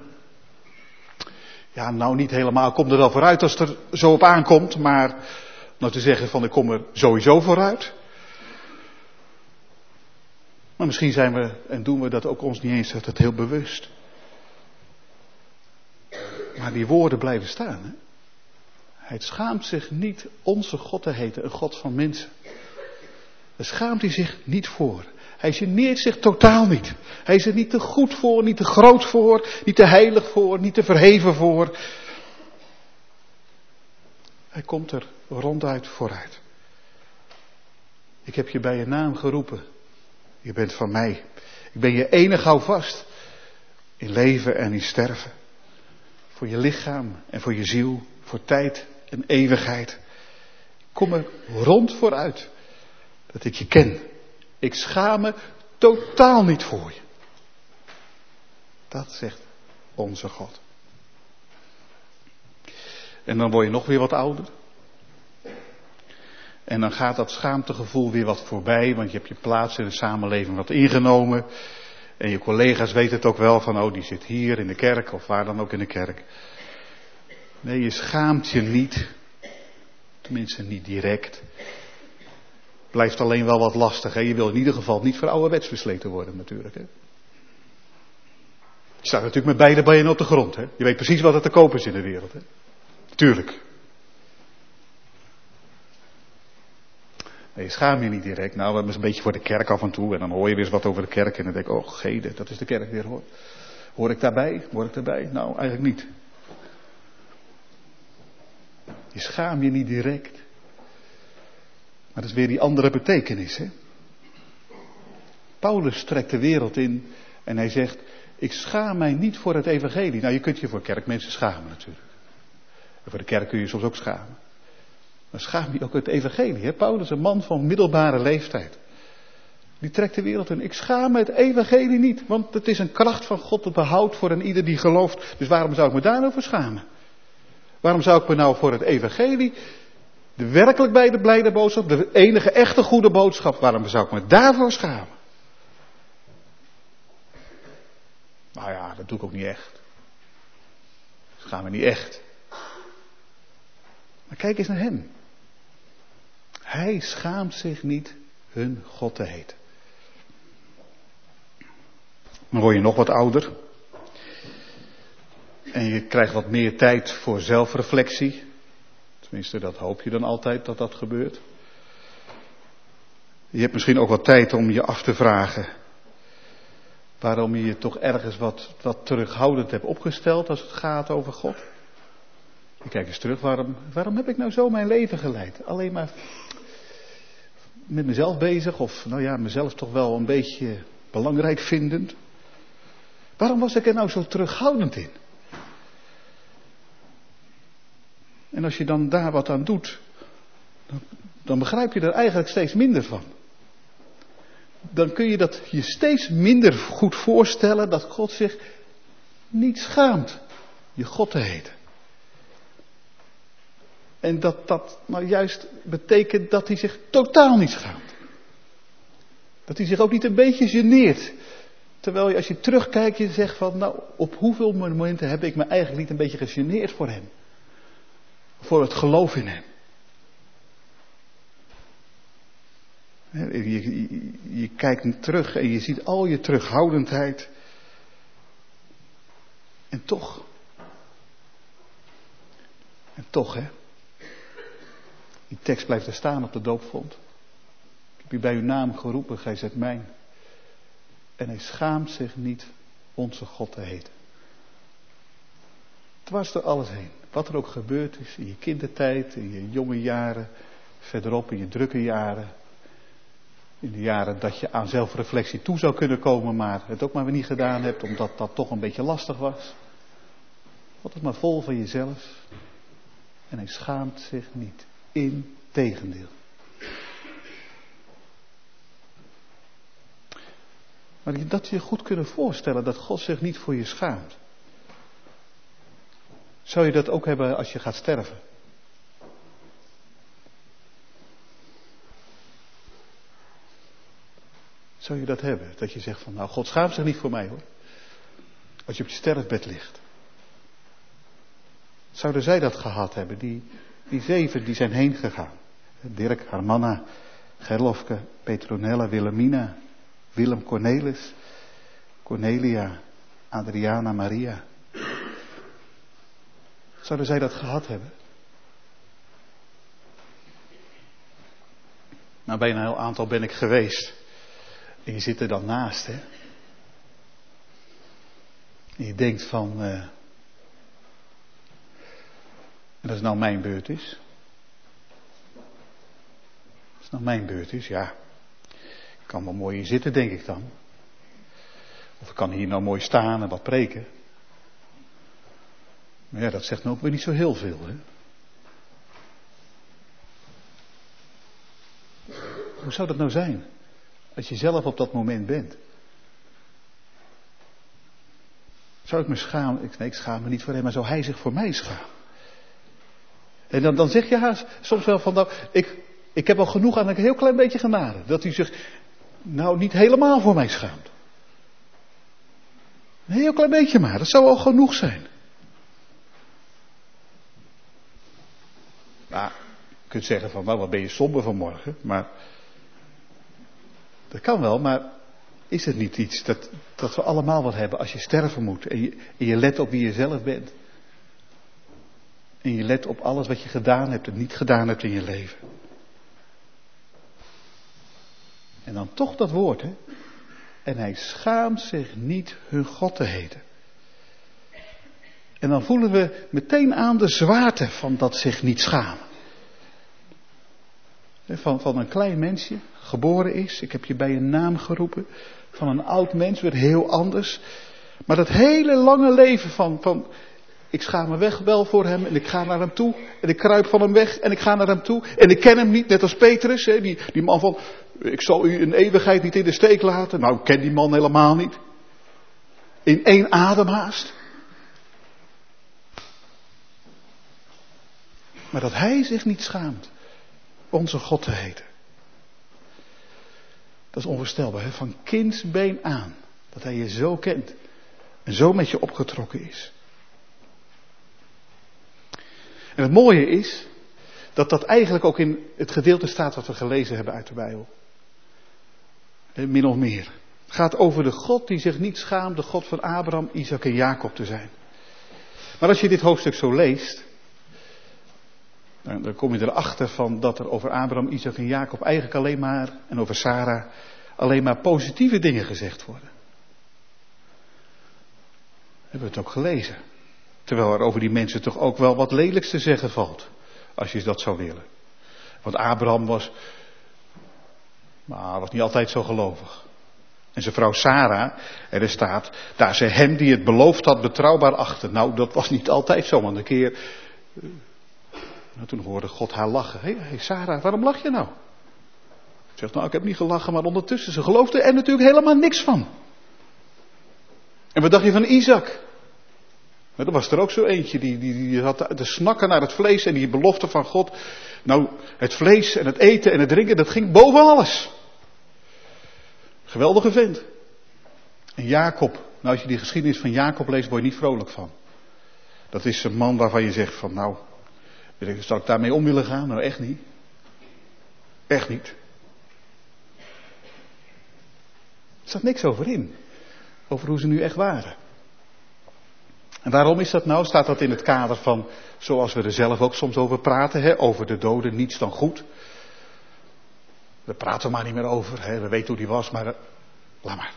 niet helemaal, kom er wel vooruit als het er zo op aankomt. Maar nou te zeggen van, ik kom er sowieso vooruit. Maar misschien zijn we en doen we dat ook ons niet eens altijd heel bewust. Maar die woorden blijven staan. Hè? Hij schaamt zich niet onze God te heten, een God van mensen. Daar schaamt hij zich niet voor. Hij geneert zich totaal niet. Hij is er niet te goed voor, niet te groot voor, niet te heilig voor, niet te verheven voor. Hij komt er ronduit vooruit. Ik heb je bij je naam geroepen. Je bent van mij. Ik ben je enig houvast. In leven en in sterven. Voor je lichaam en voor je ziel. Voor tijd en eeuwigheid. Kom er rond vooruit. Dat ik je ken. Ik schaam me totaal niet voor je. Dat zegt onze God. En dan word je nog weer wat ouder. En dan gaat dat schaamtegevoel weer wat voorbij, want je hebt je plaats in de samenleving wat ingenomen. En je collega's weten het ook wel van, die zit hier in de kerk of waar dan ook in de kerk. Nee, je schaamt je niet. Tenminste niet direct. Blijft alleen wel wat lastig. Hè? Je wil in ieder geval niet voor ouderwets versleten worden natuurlijk. Hè? Je staat natuurlijk met beide benen op de grond. Hè? Je weet precies wat er te koop is in de wereld. Hè? Tuurlijk. Nee, schaam je niet direct. Nou, we hebben een beetje voor de kerk af en toe. En dan hoor je weer eens wat over de kerk. En dan denk ik, gede, dat is de kerk weer hoor. Hoor ik daarbij? Nou, eigenlijk niet. Je schaam je niet direct. Maar dat is weer die andere betekenis. Hè? Paulus trekt de wereld in. En hij zegt, ik schaam mij niet voor het evangelie. Nou, je kunt je voor kerkmensen schamen natuurlijk. En voor de kerk kun je soms ook schamen. Maar schaam je ook het evangelie. Hè? Paulus, een man van middelbare leeftijd. Die trekt de wereld in. Ik schaam me het evangelie niet. Want het is een kracht van God dat behoudt voor een ieder die gelooft. Dus waarom zou ik me daar nou voor schamen? Waarom zou ik me nou voor het evangelie, de werkelijk blijde boodschap, de enige echte goede boodschap, waarom zou ik me daarvoor schamen? Nou ja, dat doe ik ook niet echt. Ik schaam me niet echt. Maar kijk eens naar hem. Hij schaamt zich niet hun God te heten. Dan word je nog wat ouder. En je krijgt wat meer tijd voor zelfreflectie. Tenminste, dat hoop je dan altijd dat dat gebeurt. Je hebt misschien ook wat tijd om je af te vragen. Waarom je je toch ergens wat terughoudend hebt opgesteld als het gaat over God. Je kijkt eens terug, waarom heb ik nou zo mijn leven geleid? Alleen maar met mezelf bezig of mezelf toch wel een beetje belangrijk vindend. Waarom was ik er nou zo terughoudend in? En als je dan daar wat aan doet, dan begrijp je er eigenlijk steeds minder van. Dan kun je dat je steeds minder goed voorstellen dat God zich niet schaamt je God te heten. En dat nou juist betekent dat hij zich totaal niet schaamt. Dat hij zich ook niet een beetje geneert. Terwijl je als je terugkijkt je zegt van nou op hoeveel momenten heb ik me eigenlijk niet een beetje gegeneerd voor hem. Voor het geloof in hem. Je kijkt terug en je ziet al je terughoudendheid. En toch hè. Die tekst blijft er staan op de doopvont. Ik heb u bij uw naam geroepen, gij zijt mijn. En hij schaamt zich niet onze God te heten. Dwars door alles heen. Wat er ook gebeurd is in je kindertijd, in je jonge jaren, verderop in je drukke jaren. In de jaren dat je aan zelfreflectie toe zou kunnen komen, maar het ook maar weer niet gedaan hebt, omdat dat toch een beetje lastig was. Altijd maar vol van jezelf. En hij schaamt zich niet. Integendeel. Maar dat je goed kunnen voorstellen dat God zich niet voor je schaamt. Zou je dat ook hebben als je gaat sterven? Zou je dat hebben? Dat je zegt van nou God schaamt zich niet voor mij hoor. Als je op je sterfbed ligt. Zouden zij dat gehad hebben? Die 7 die zijn heen gegaan. Dirk, Harmanna, Gerlofke, Petronella, Wilhelmina, Willem, Cornelis, Cornelia, Adriana, Maria. Zouden zij dat gehad hebben? Nou, bij een heel aantal ben ik geweest. En je zit er dan naast, hè. En je denkt van... en als het nou mijn beurt is. Als het nou mijn beurt is, ja. Ik kan wel mooi hier zitten, denk ik dan. Of ik kan hier nou mooi staan en wat preken. Maar ja, dat zegt nou ook weer niet zo heel veel, hè. Hoe zou dat nou zijn? Als je zelf op dat moment bent. Zou ik me schamen? Nee, ik schaam me niet voor hem, maar zou hij zich voor mij schamen? En dan zeg je soms wel van, nou, ik heb al genoeg aan een heel klein beetje genade. Dat hij zich nou niet helemaal voor mij schaamt. Een heel klein beetje maar, dat zou al genoeg zijn. Nou, je kunt zeggen van, nou, wat ben je somber vanmorgen, maar... Dat kan wel, maar is het niet iets dat we allemaal wat hebben als je sterven moet en je let op wie je zelf bent. En je let op alles wat je gedaan hebt en niet gedaan hebt in je leven. En dan toch dat woord, hè. En hij schaamt zich niet hun God te heten. En dan voelen we meteen aan de zwaarte van dat zich niet schamen. Van een klein mensje, geboren is, ik heb je bij je naam geroepen. Van een oud mens, weer heel anders. Maar dat hele lange leven van ik schaam me weg wel voor hem en ik ga naar hem toe. En ik kruip van hem weg en ik ga naar hem toe. En ik ken hem niet, net als Petrus, hè, die man van, ik zal u in eeuwigheid niet in de steek laten. Nou, ik ken die man helemaal niet. In 1 adem haast. Maar dat hij zich niet schaamt onze God te heten. Dat is onvoorstelbaar, hè? Van kindsbeen aan. Dat hij je zo kent. En zo met je opgetrokken is. En het mooie is, dat eigenlijk ook in het gedeelte staat wat we gelezen hebben uit de Bijbel. Min of meer. Het gaat over de God die zich niet schaamt, de God van Abraham, Isaac en Jacob te zijn. Maar als je dit hoofdstuk zo leest, dan kom je erachter van dat er over Abraham, Isaac en Jacob eigenlijk alleen maar, en over Sarah, alleen maar positieve dingen gezegd worden. Hebben we het ook gelezen. Terwijl er over die mensen toch ook wel wat lelijks te zeggen valt. Als je dat zou willen. Want Abraham was niet altijd zo gelovig. En zijn vrouw Sarah, en er staat, daar ze hem die het beloofd had betrouwbaar achtte. Nou, dat was niet altijd zo, want een keer, toen hoorde God haar lachen. Hé, Sarah, waarom lach je nou? Ze zegt, nou, ik heb niet gelachen, maar ondertussen, ze geloofde er natuurlijk helemaal niks van. En wat dacht je van Isaac? Maar er was er ook zo eentje, die had te snakken naar het vlees en die belofte van God. Nou, het vlees en het eten en het drinken, dat ging boven alles. Geweldige vent. En Jacob, nou als je die geschiedenis van Jacob leest, word je niet vrolijk van. Dat is een man waarvan je zegt van, nou, zou ik daarmee om willen gaan? Nou, echt niet. Echt niet. Er staat niks over in. Over hoe ze nu echt waren. En waarom is dat nou? Staat dat in het kader van, zoals we er zelf ook soms over praten, hè? Over de doden, niets dan goed. Daar praten we maar niet meer over. Hè? We weten hoe die was, maar laat maar.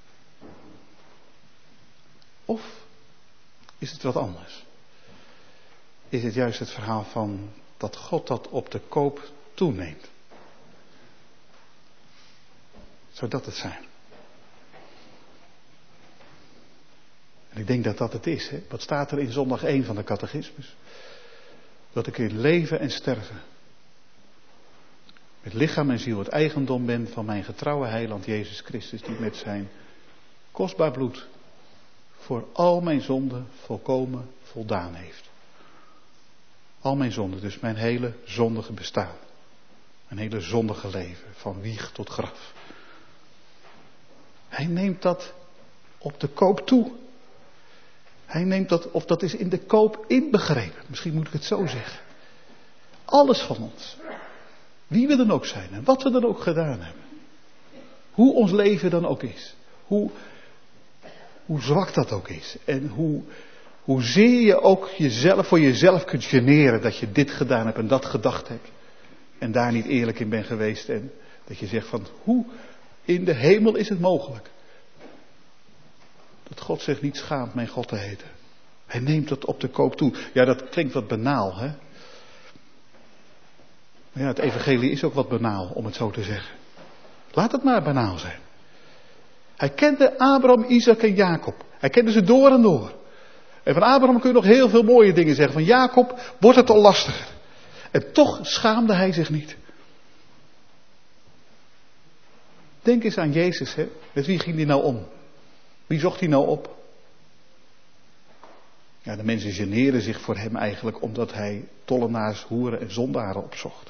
Of is het wat anders? Is het juist het verhaal van dat God dat op de koop toeneemt? Zou dat het zijn? En ik denk dat dat het is. Hè? Wat staat er in zondag 1 van de catechismus? Dat ik in leven en sterven met lichaam en ziel het eigendom ben van mijn getrouwe heiland Jezus Christus, die met zijn kostbaar bloed voor al mijn zonden volkomen voldaan heeft. Al mijn zonden, dus mijn hele zondige bestaan. Mijn hele zondige leven, van wieg tot graf. Hij neemt dat op de koop toe. Hij neemt dat, of dat is in de koop inbegrepen. Misschien moet ik het zo zeggen. Alles van ons. Wie we dan ook zijn en wat we dan ook gedaan hebben. Hoe ons leven dan ook is. Hoe zwak dat ook is. En hoezeer je ook voor jezelf kunt generen dat je dit gedaan hebt en dat gedacht hebt. En daar niet eerlijk in bent geweest. En dat je zegt van, hoe in de hemel is het mogelijk? Dat God zich niet schaamt mijn God te heten. Hij neemt dat op de koop toe. Ja, dat klinkt wat banaal, hè? Maar ja, het evangelie is ook wat banaal, om het zo te zeggen. Laat het maar banaal zijn. Hij kende Abraham, Isaac en Jacob. Hij kende ze door en door. En van Abraham kun je nog heel veel mooie dingen zeggen. Van Jacob wordt het al lastiger. En toch schaamde hij zich niet. Denk eens aan Jezus, hè? Met wie ging hij nou om? Wie zocht hij nou op? Ja, de mensen generen zich voor hem eigenlijk omdat hij tollenaars, hoeren en zondaren opzocht.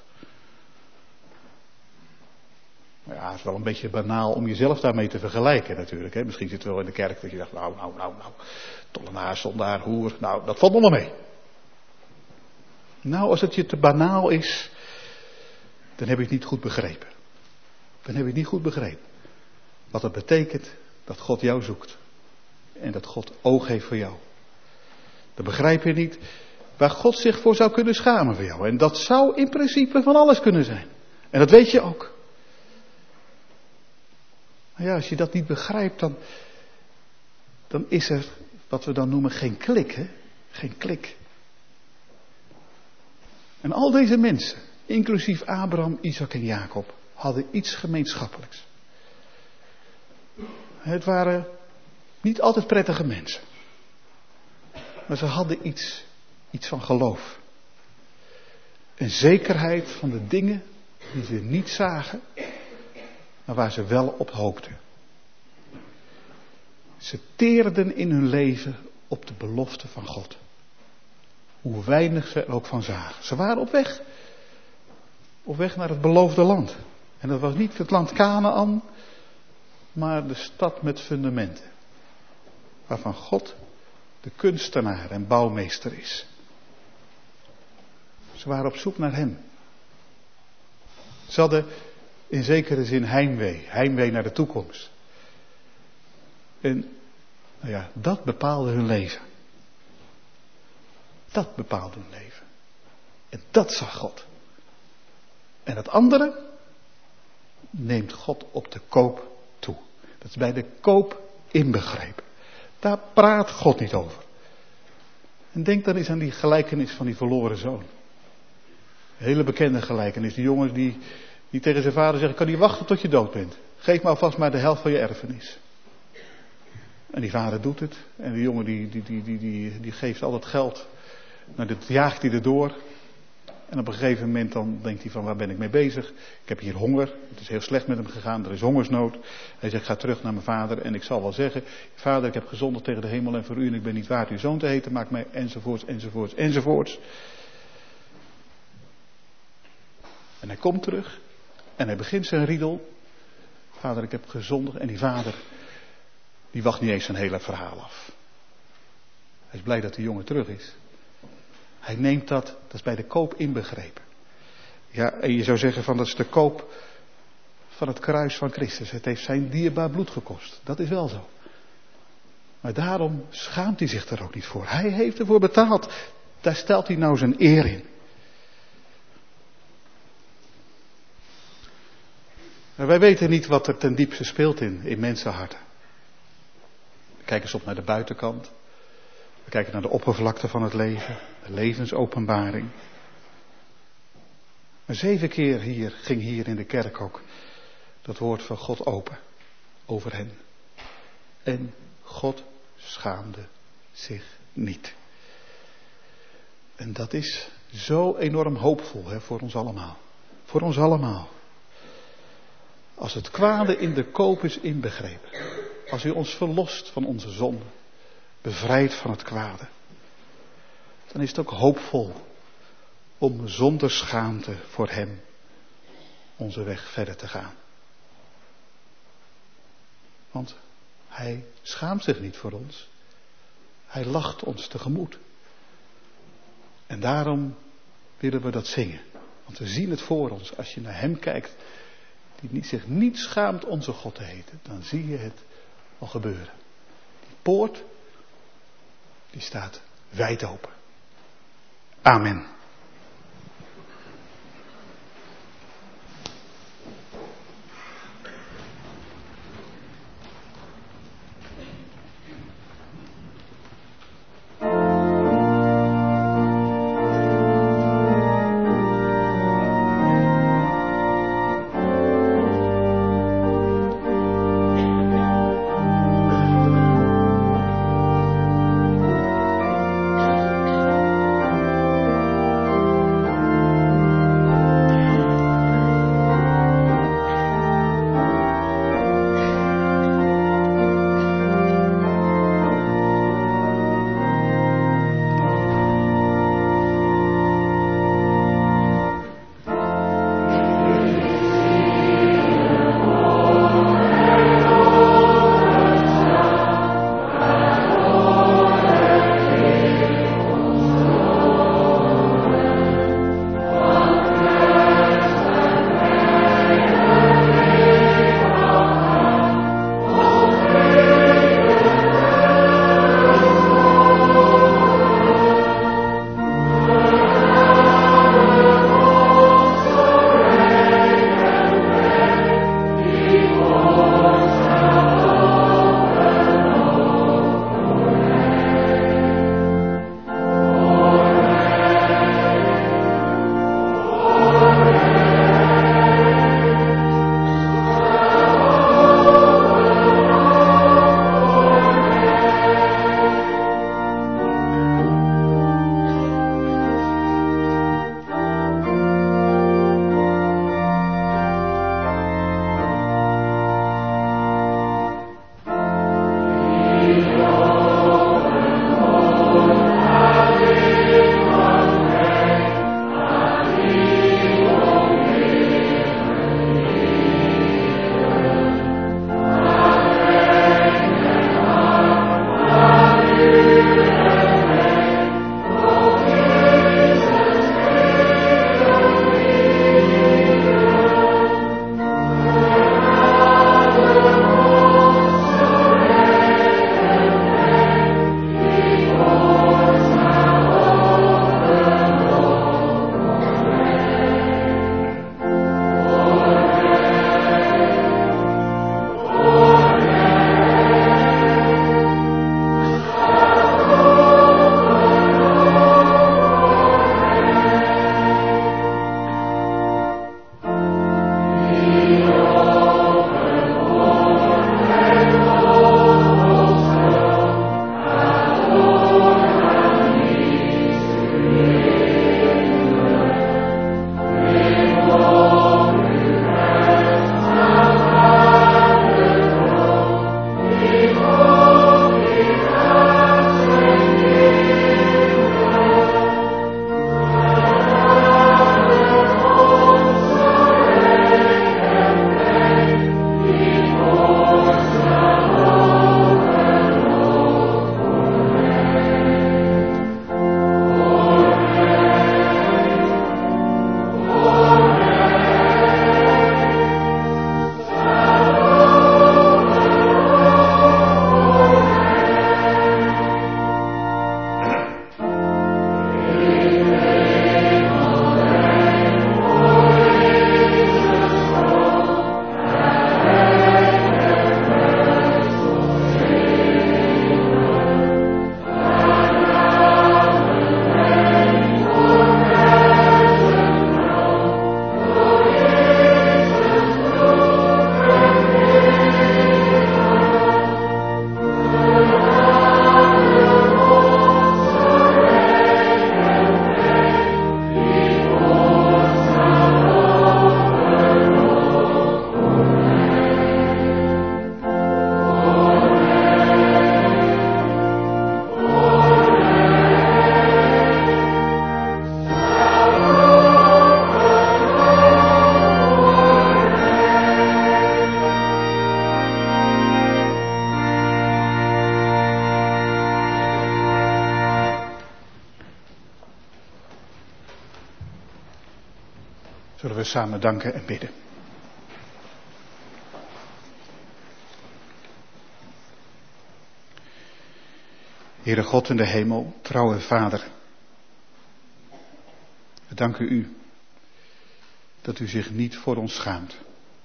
Ja, het is wel een beetje banaal om jezelf daarmee te vergelijken natuurlijk. Hè? Misschien zit het wel in de kerk dat je dacht, nou, tollenaar, zondaar, hoer, nou, dat valt nog wel mee. Nou, als het je te banaal is, dan heb je het niet goed begrepen. Dan heb je het niet goed begrepen. Wat het betekent dat God jou zoekt. En dat God oog heeft voor jou. Dan begrijp je niet waar God zich voor zou kunnen schamen voor jou. En dat zou in principe van alles kunnen zijn. En dat weet je ook. Maar ja, als je dat niet begrijpt, dan is er wat we dan noemen geen klik, hè? Geen klik. En al deze mensen, inclusief Abraham, Isaac en Jacob, hadden iets gemeenschappelijks. Het waren niet altijd prettige mensen. Maar ze hadden iets van geloof. Een zekerheid van de dingen die ze niet zagen, maar waar ze wel op hoopten. Ze teerden in hun leven op de belofte van God. Hoe weinig ze er ook van zagen. Ze waren op weg. Op weg naar het beloofde land. En dat was niet het land Kanaän, maar de stad met fundamenten. Waarvan God de kunstenaar en bouwmeester is. Ze waren op zoek naar hem. Ze hadden in zekere zin heimwee naar de toekomst. En nou ja, dat bepaalde hun leven. Dat bepaalde hun leven. En dat zag God. En het andere neemt God op de koop toe. Dat is bij de koop inbegrepen. Daar praat God niet over. En denk dan eens aan die gelijkenis van die verloren zoon. Een hele bekende gelijkenis. Die jongen die tegen zijn vader zegt, ik kan niet wachten tot je dood bent. geef me alvast maar de helft van je erfenis. En die vader doet het. En die jongen die geeft al dat geld. Nou, dat jaagt hij erdoor. En op een gegeven moment dan denkt hij van, waar ben ik mee bezig? Ik heb hier honger. Het is heel slecht met hem gegaan. Er is hongersnood. Hij zegt, ik ga terug naar mijn vader. En ik zal wel zeggen, vader, ik heb gezondigd tegen de hemel en voor u. En ik ben niet waard uw zoon te heten. Maak mij enzovoorts, enzovoorts, enzovoorts. En hij komt terug. En hij begint zijn riedel. Vader, ik heb gezondigd. En die vader, die wacht niet eens zijn hele verhaal af. Hij is blij dat de jongen terug is. Hij neemt dat is bij de koop inbegrepen. Ja, en je zou zeggen van dat is de koop van het kruis van Christus. Het heeft zijn dierbaar bloed gekost. Dat is wel zo. Maar daarom schaamt hij zich er ook niet voor. Hij heeft ervoor betaald. Daar stelt hij nou zijn eer in. Maar wij weten niet wat er ten diepste speelt in mensenharten. We kijken eens op naar de buitenkant. We kijken naar de oppervlakte van het leven. De levensopenbaring. Maar 7 keer ging hier in de kerk ook dat woord van God open. Over hen. En God schaamde zich niet. En dat is zo enorm hoopvol voor ons allemaal. Voor ons allemaal. Als het kwade in de koop is inbegrepen. Als u ons verlost van onze zonde. Bevrijdt van het kwade. Dan is het ook hoopvol om zonder schaamte voor hem onze weg verder te gaan. Want hij schaamt zich niet voor ons. Hij lacht ons tegemoet. En daarom willen we dat zingen. Want we zien het voor ons. Als je naar hem kijkt, die zich niet schaamt onze God te heten, dan zie je het al gebeuren. Die poort, die staat wijd open. Amen. samen danken en bidden. Heere God in de hemel, trouwe Vader. We danken u dat u zich niet voor ons schaamt.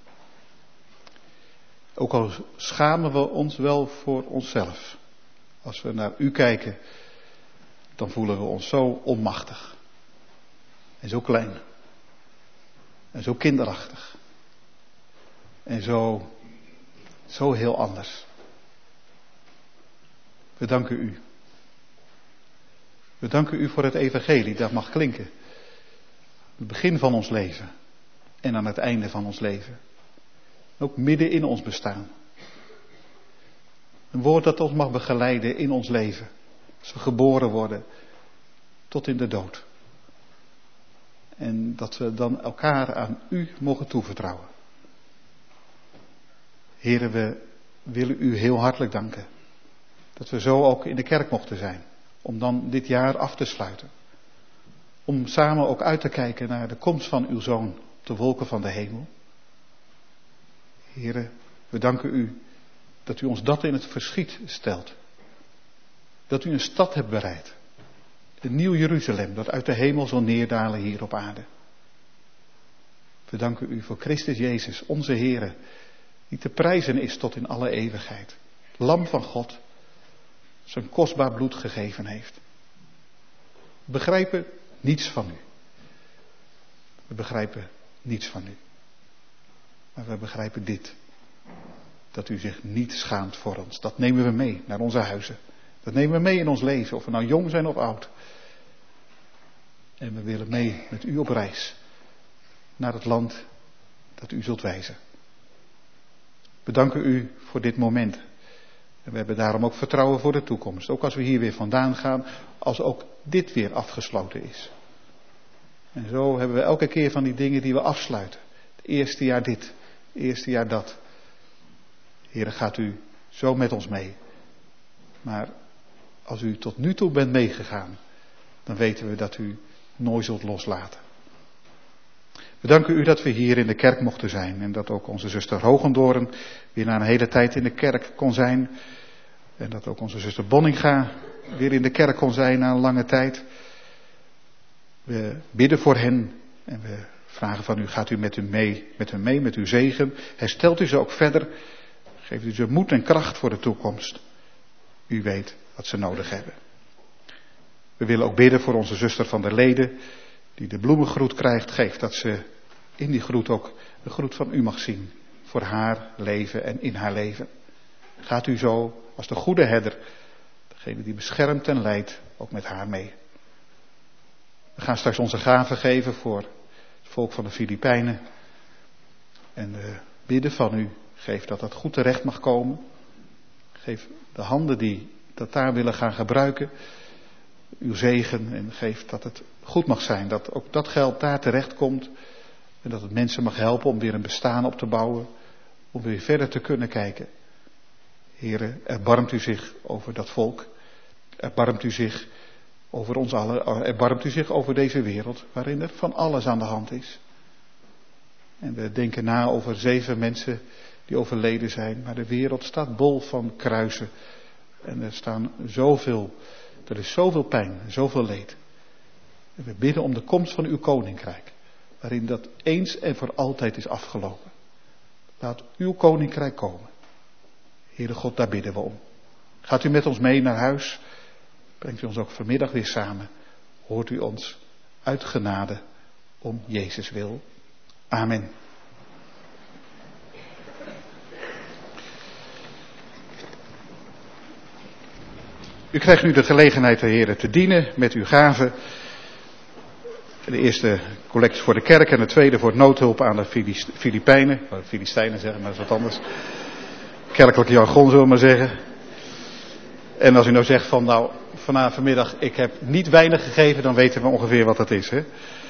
Ook al schamen we ons wel voor onszelf. Als we naar u kijken, dan voelen we ons zo onmachtig. En zo klein. En zo kinderachtig. En zo heel anders. We danken u. We danken u voor het evangelie dat mag klinken. Het begin van ons leven. En aan het einde van ons leven. Ook midden in ons bestaan. Een woord dat ons mag begeleiden in ons leven. Als we geboren worden tot in de dood. En dat we dan elkaar aan u mogen toevertrouwen. Heren, we willen u heel hartelijk danken. Dat we zo ook in de kerk mochten zijn. Om dan dit jaar af te sluiten. Om samen ook uit te kijken naar de komst van uw Zoon op de wolken van de hemel. Heren, we danken u dat u ons dat in het verschiet stelt. Dat u een stad hebt bereid. Een nieuw Jeruzalem dat uit de hemel zal neerdalen hier op aarde. We danken u voor Christus Jezus, onze Heere, die te prijzen is tot in alle eeuwigheid. Lam van God, zijn kostbaar bloed gegeven heeft. We begrijpen niets van u. We begrijpen niets van u. Maar we begrijpen dit. Dat u zich niet schaamt voor ons. Dat nemen we mee naar onze huizen. Dat nemen we mee in ons leven. Of we nou jong zijn of oud. En we willen mee met u op reis. Naar het land dat u zult wijzen. We danken u voor dit moment. En we hebben daarom ook vertrouwen voor de toekomst. Ook als we hier weer vandaan gaan. Als ook dit weer afgesloten is. En zo hebben we elke keer van die dingen die we afsluiten. Het eerste jaar dit. Het eerste jaar dat. Heere, gaat u zo met ons mee. Maar als u tot nu toe bent meegegaan, dan weten we dat u nooit zult loslaten. We danken u dat we hier in de kerk mochten zijn. En dat ook onze zuster Hogendoorn weer na een hele tijd in de kerk kon zijn. En dat ook onze zuster Bonninga weer in de kerk kon zijn na een lange tijd. We bidden voor hen en we vragen van u, gaat u met hen mee, met uw zegen. Herstelt u ze ook verder. Geeft u ze moed en kracht voor de toekomst. U weet wat ze nodig hebben. We willen ook bidden voor onze zuster van der Leden, die de bloemengroet krijgt. Geef dat ze in die groet ook de groet van u mag zien. Voor haar leven en in haar leven. Gaat u zo als de goede herder, degene die beschermt en leidt, ook met haar mee. We gaan straks onze gaven geven voor het volk van de Filipijnen. En we bidden van u, geef dat dat goed terecht mag komen. Geef de handen die dat daar willen gaan gebruiken uw zegen en geef dat het goed mag zijn. Dat ook dat geld daar terecht komt. En dat het mensen mag helpen om weer een bestaan op te bouwen. Om weer verder te kunnen kijken. Heere, erbarmt u zich over dat volk. Erbarmt u zich over ons allen. Erbarmt u zich over deze wereld waarin er van alles aan de hand is. En we denken na over 7 mensen die overleden zijn. Maar de wereld staat bol van kruisen. En er is zoveel pijn, zoveel leed. En we bidden om de komst van uw koninkrijk. Waarin dat eens en voor altijd is afgelopen. Laat uw koninkrijk komen. Heere God, daar bidden we om. Gaat u met ons mee naar huis. Brengt u ons ook vanmiddag weer samen. Hoort u ons uit genade om Jezus wil. Amen. U krijgt nu de gelegenheid, de Heere, te dienen met uw gaven. De eerste collectie voor de kerk en de tweede voor noodhulp aan de Filipijnen. Filistijnen zeggen, maar dat is wat anders. Kerkelijke jargon zullen we maar zeggen. En als u nou zegt van nou, vanmiddag ik heb niet weinig gegeven, dan weten we ongeveer wat dat is. Hè?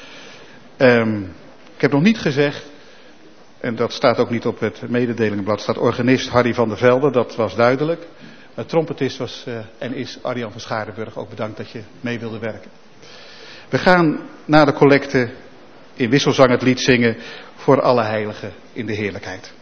Ik heb nog niet gezegd, en dat staat ook niet op het mededelingenblad, staat organist Harry van der Velde, dat was duidelijk. Maar trompetist was en is Arjan van Scharenburg. Ook bedankt dat je mee wilde werken. We gaan na de collecte in wisselzang het lied zingen voor alle heiligen in de heerlijkheid.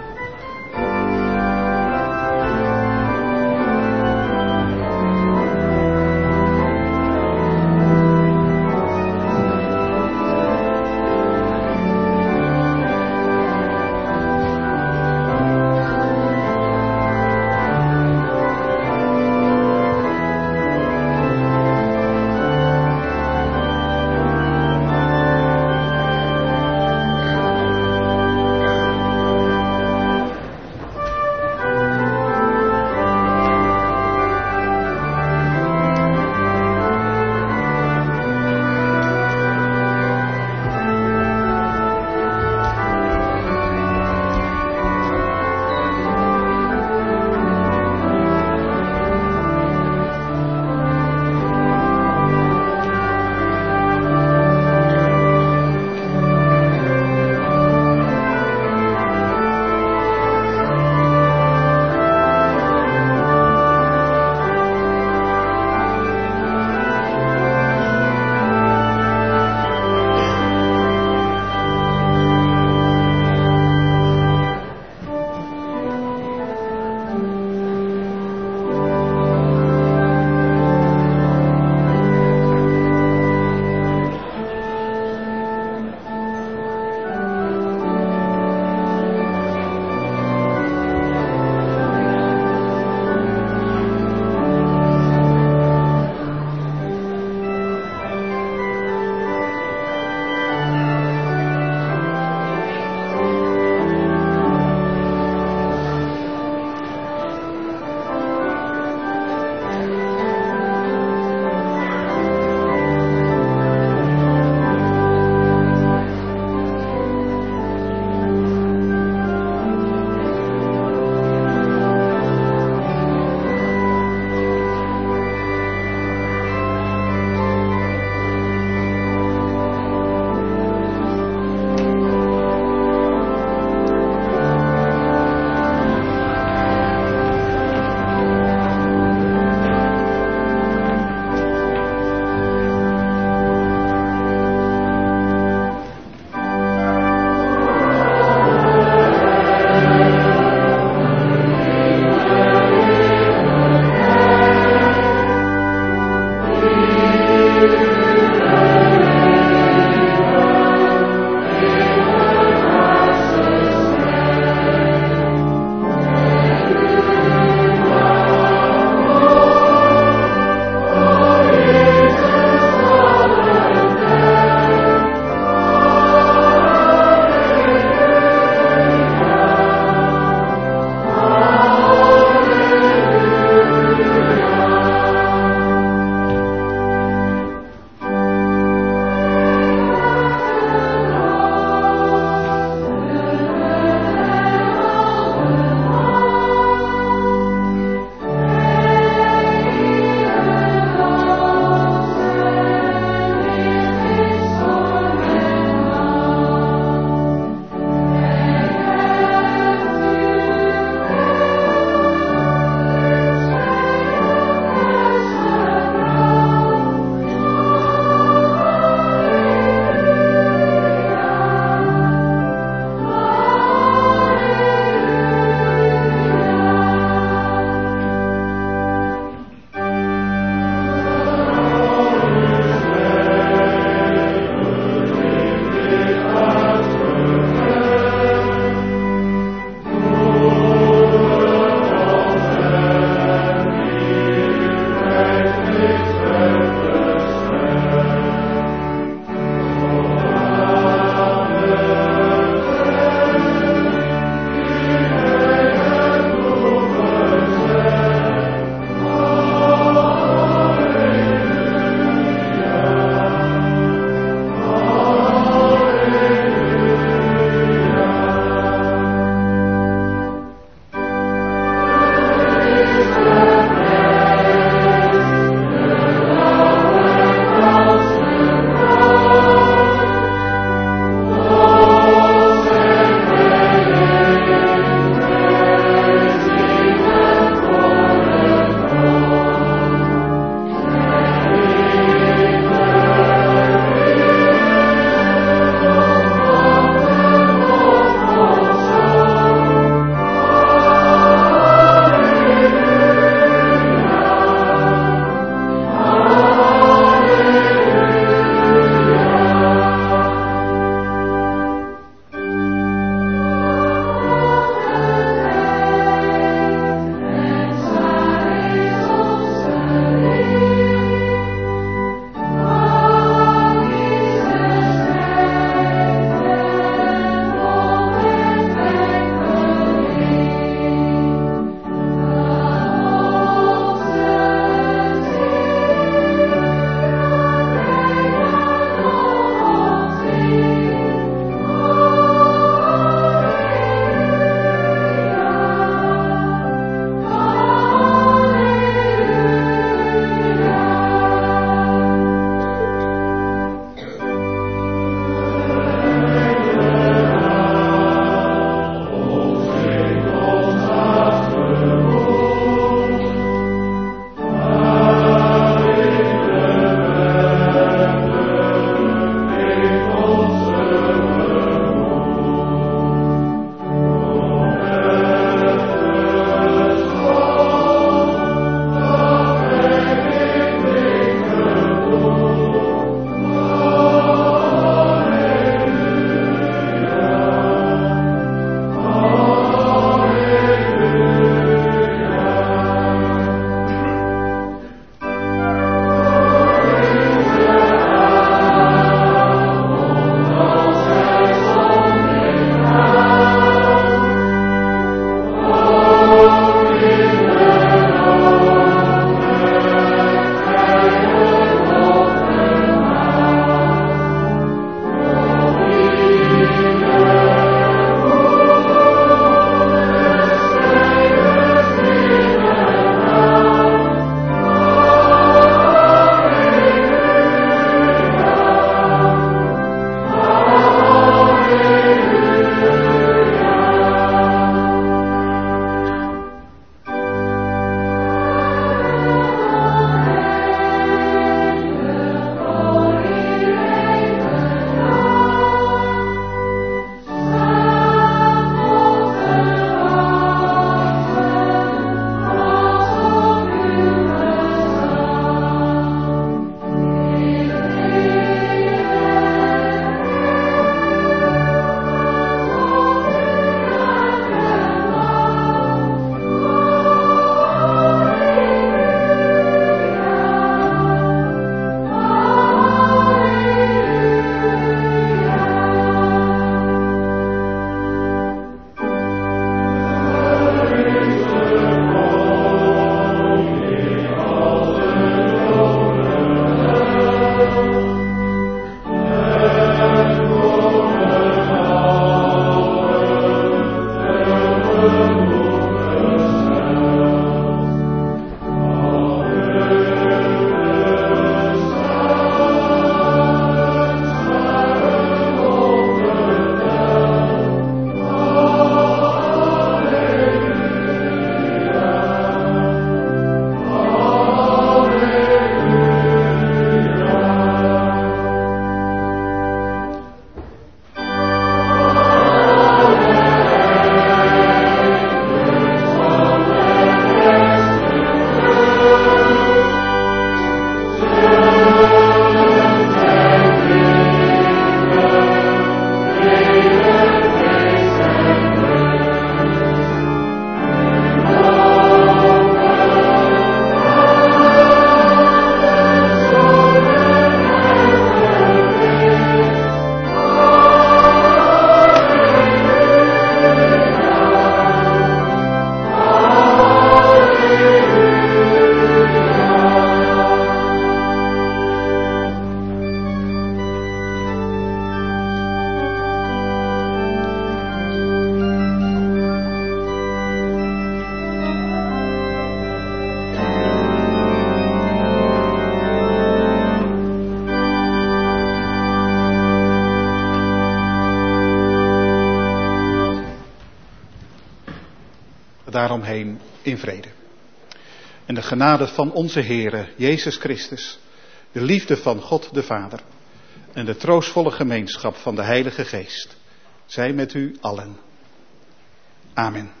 daaromheen in vrede. En de genade van onze Heere Jezus Christus, de liefde van God de Vader en de troostvolle gemeenschap van de Heilige Geest, zij met u allen. Amen.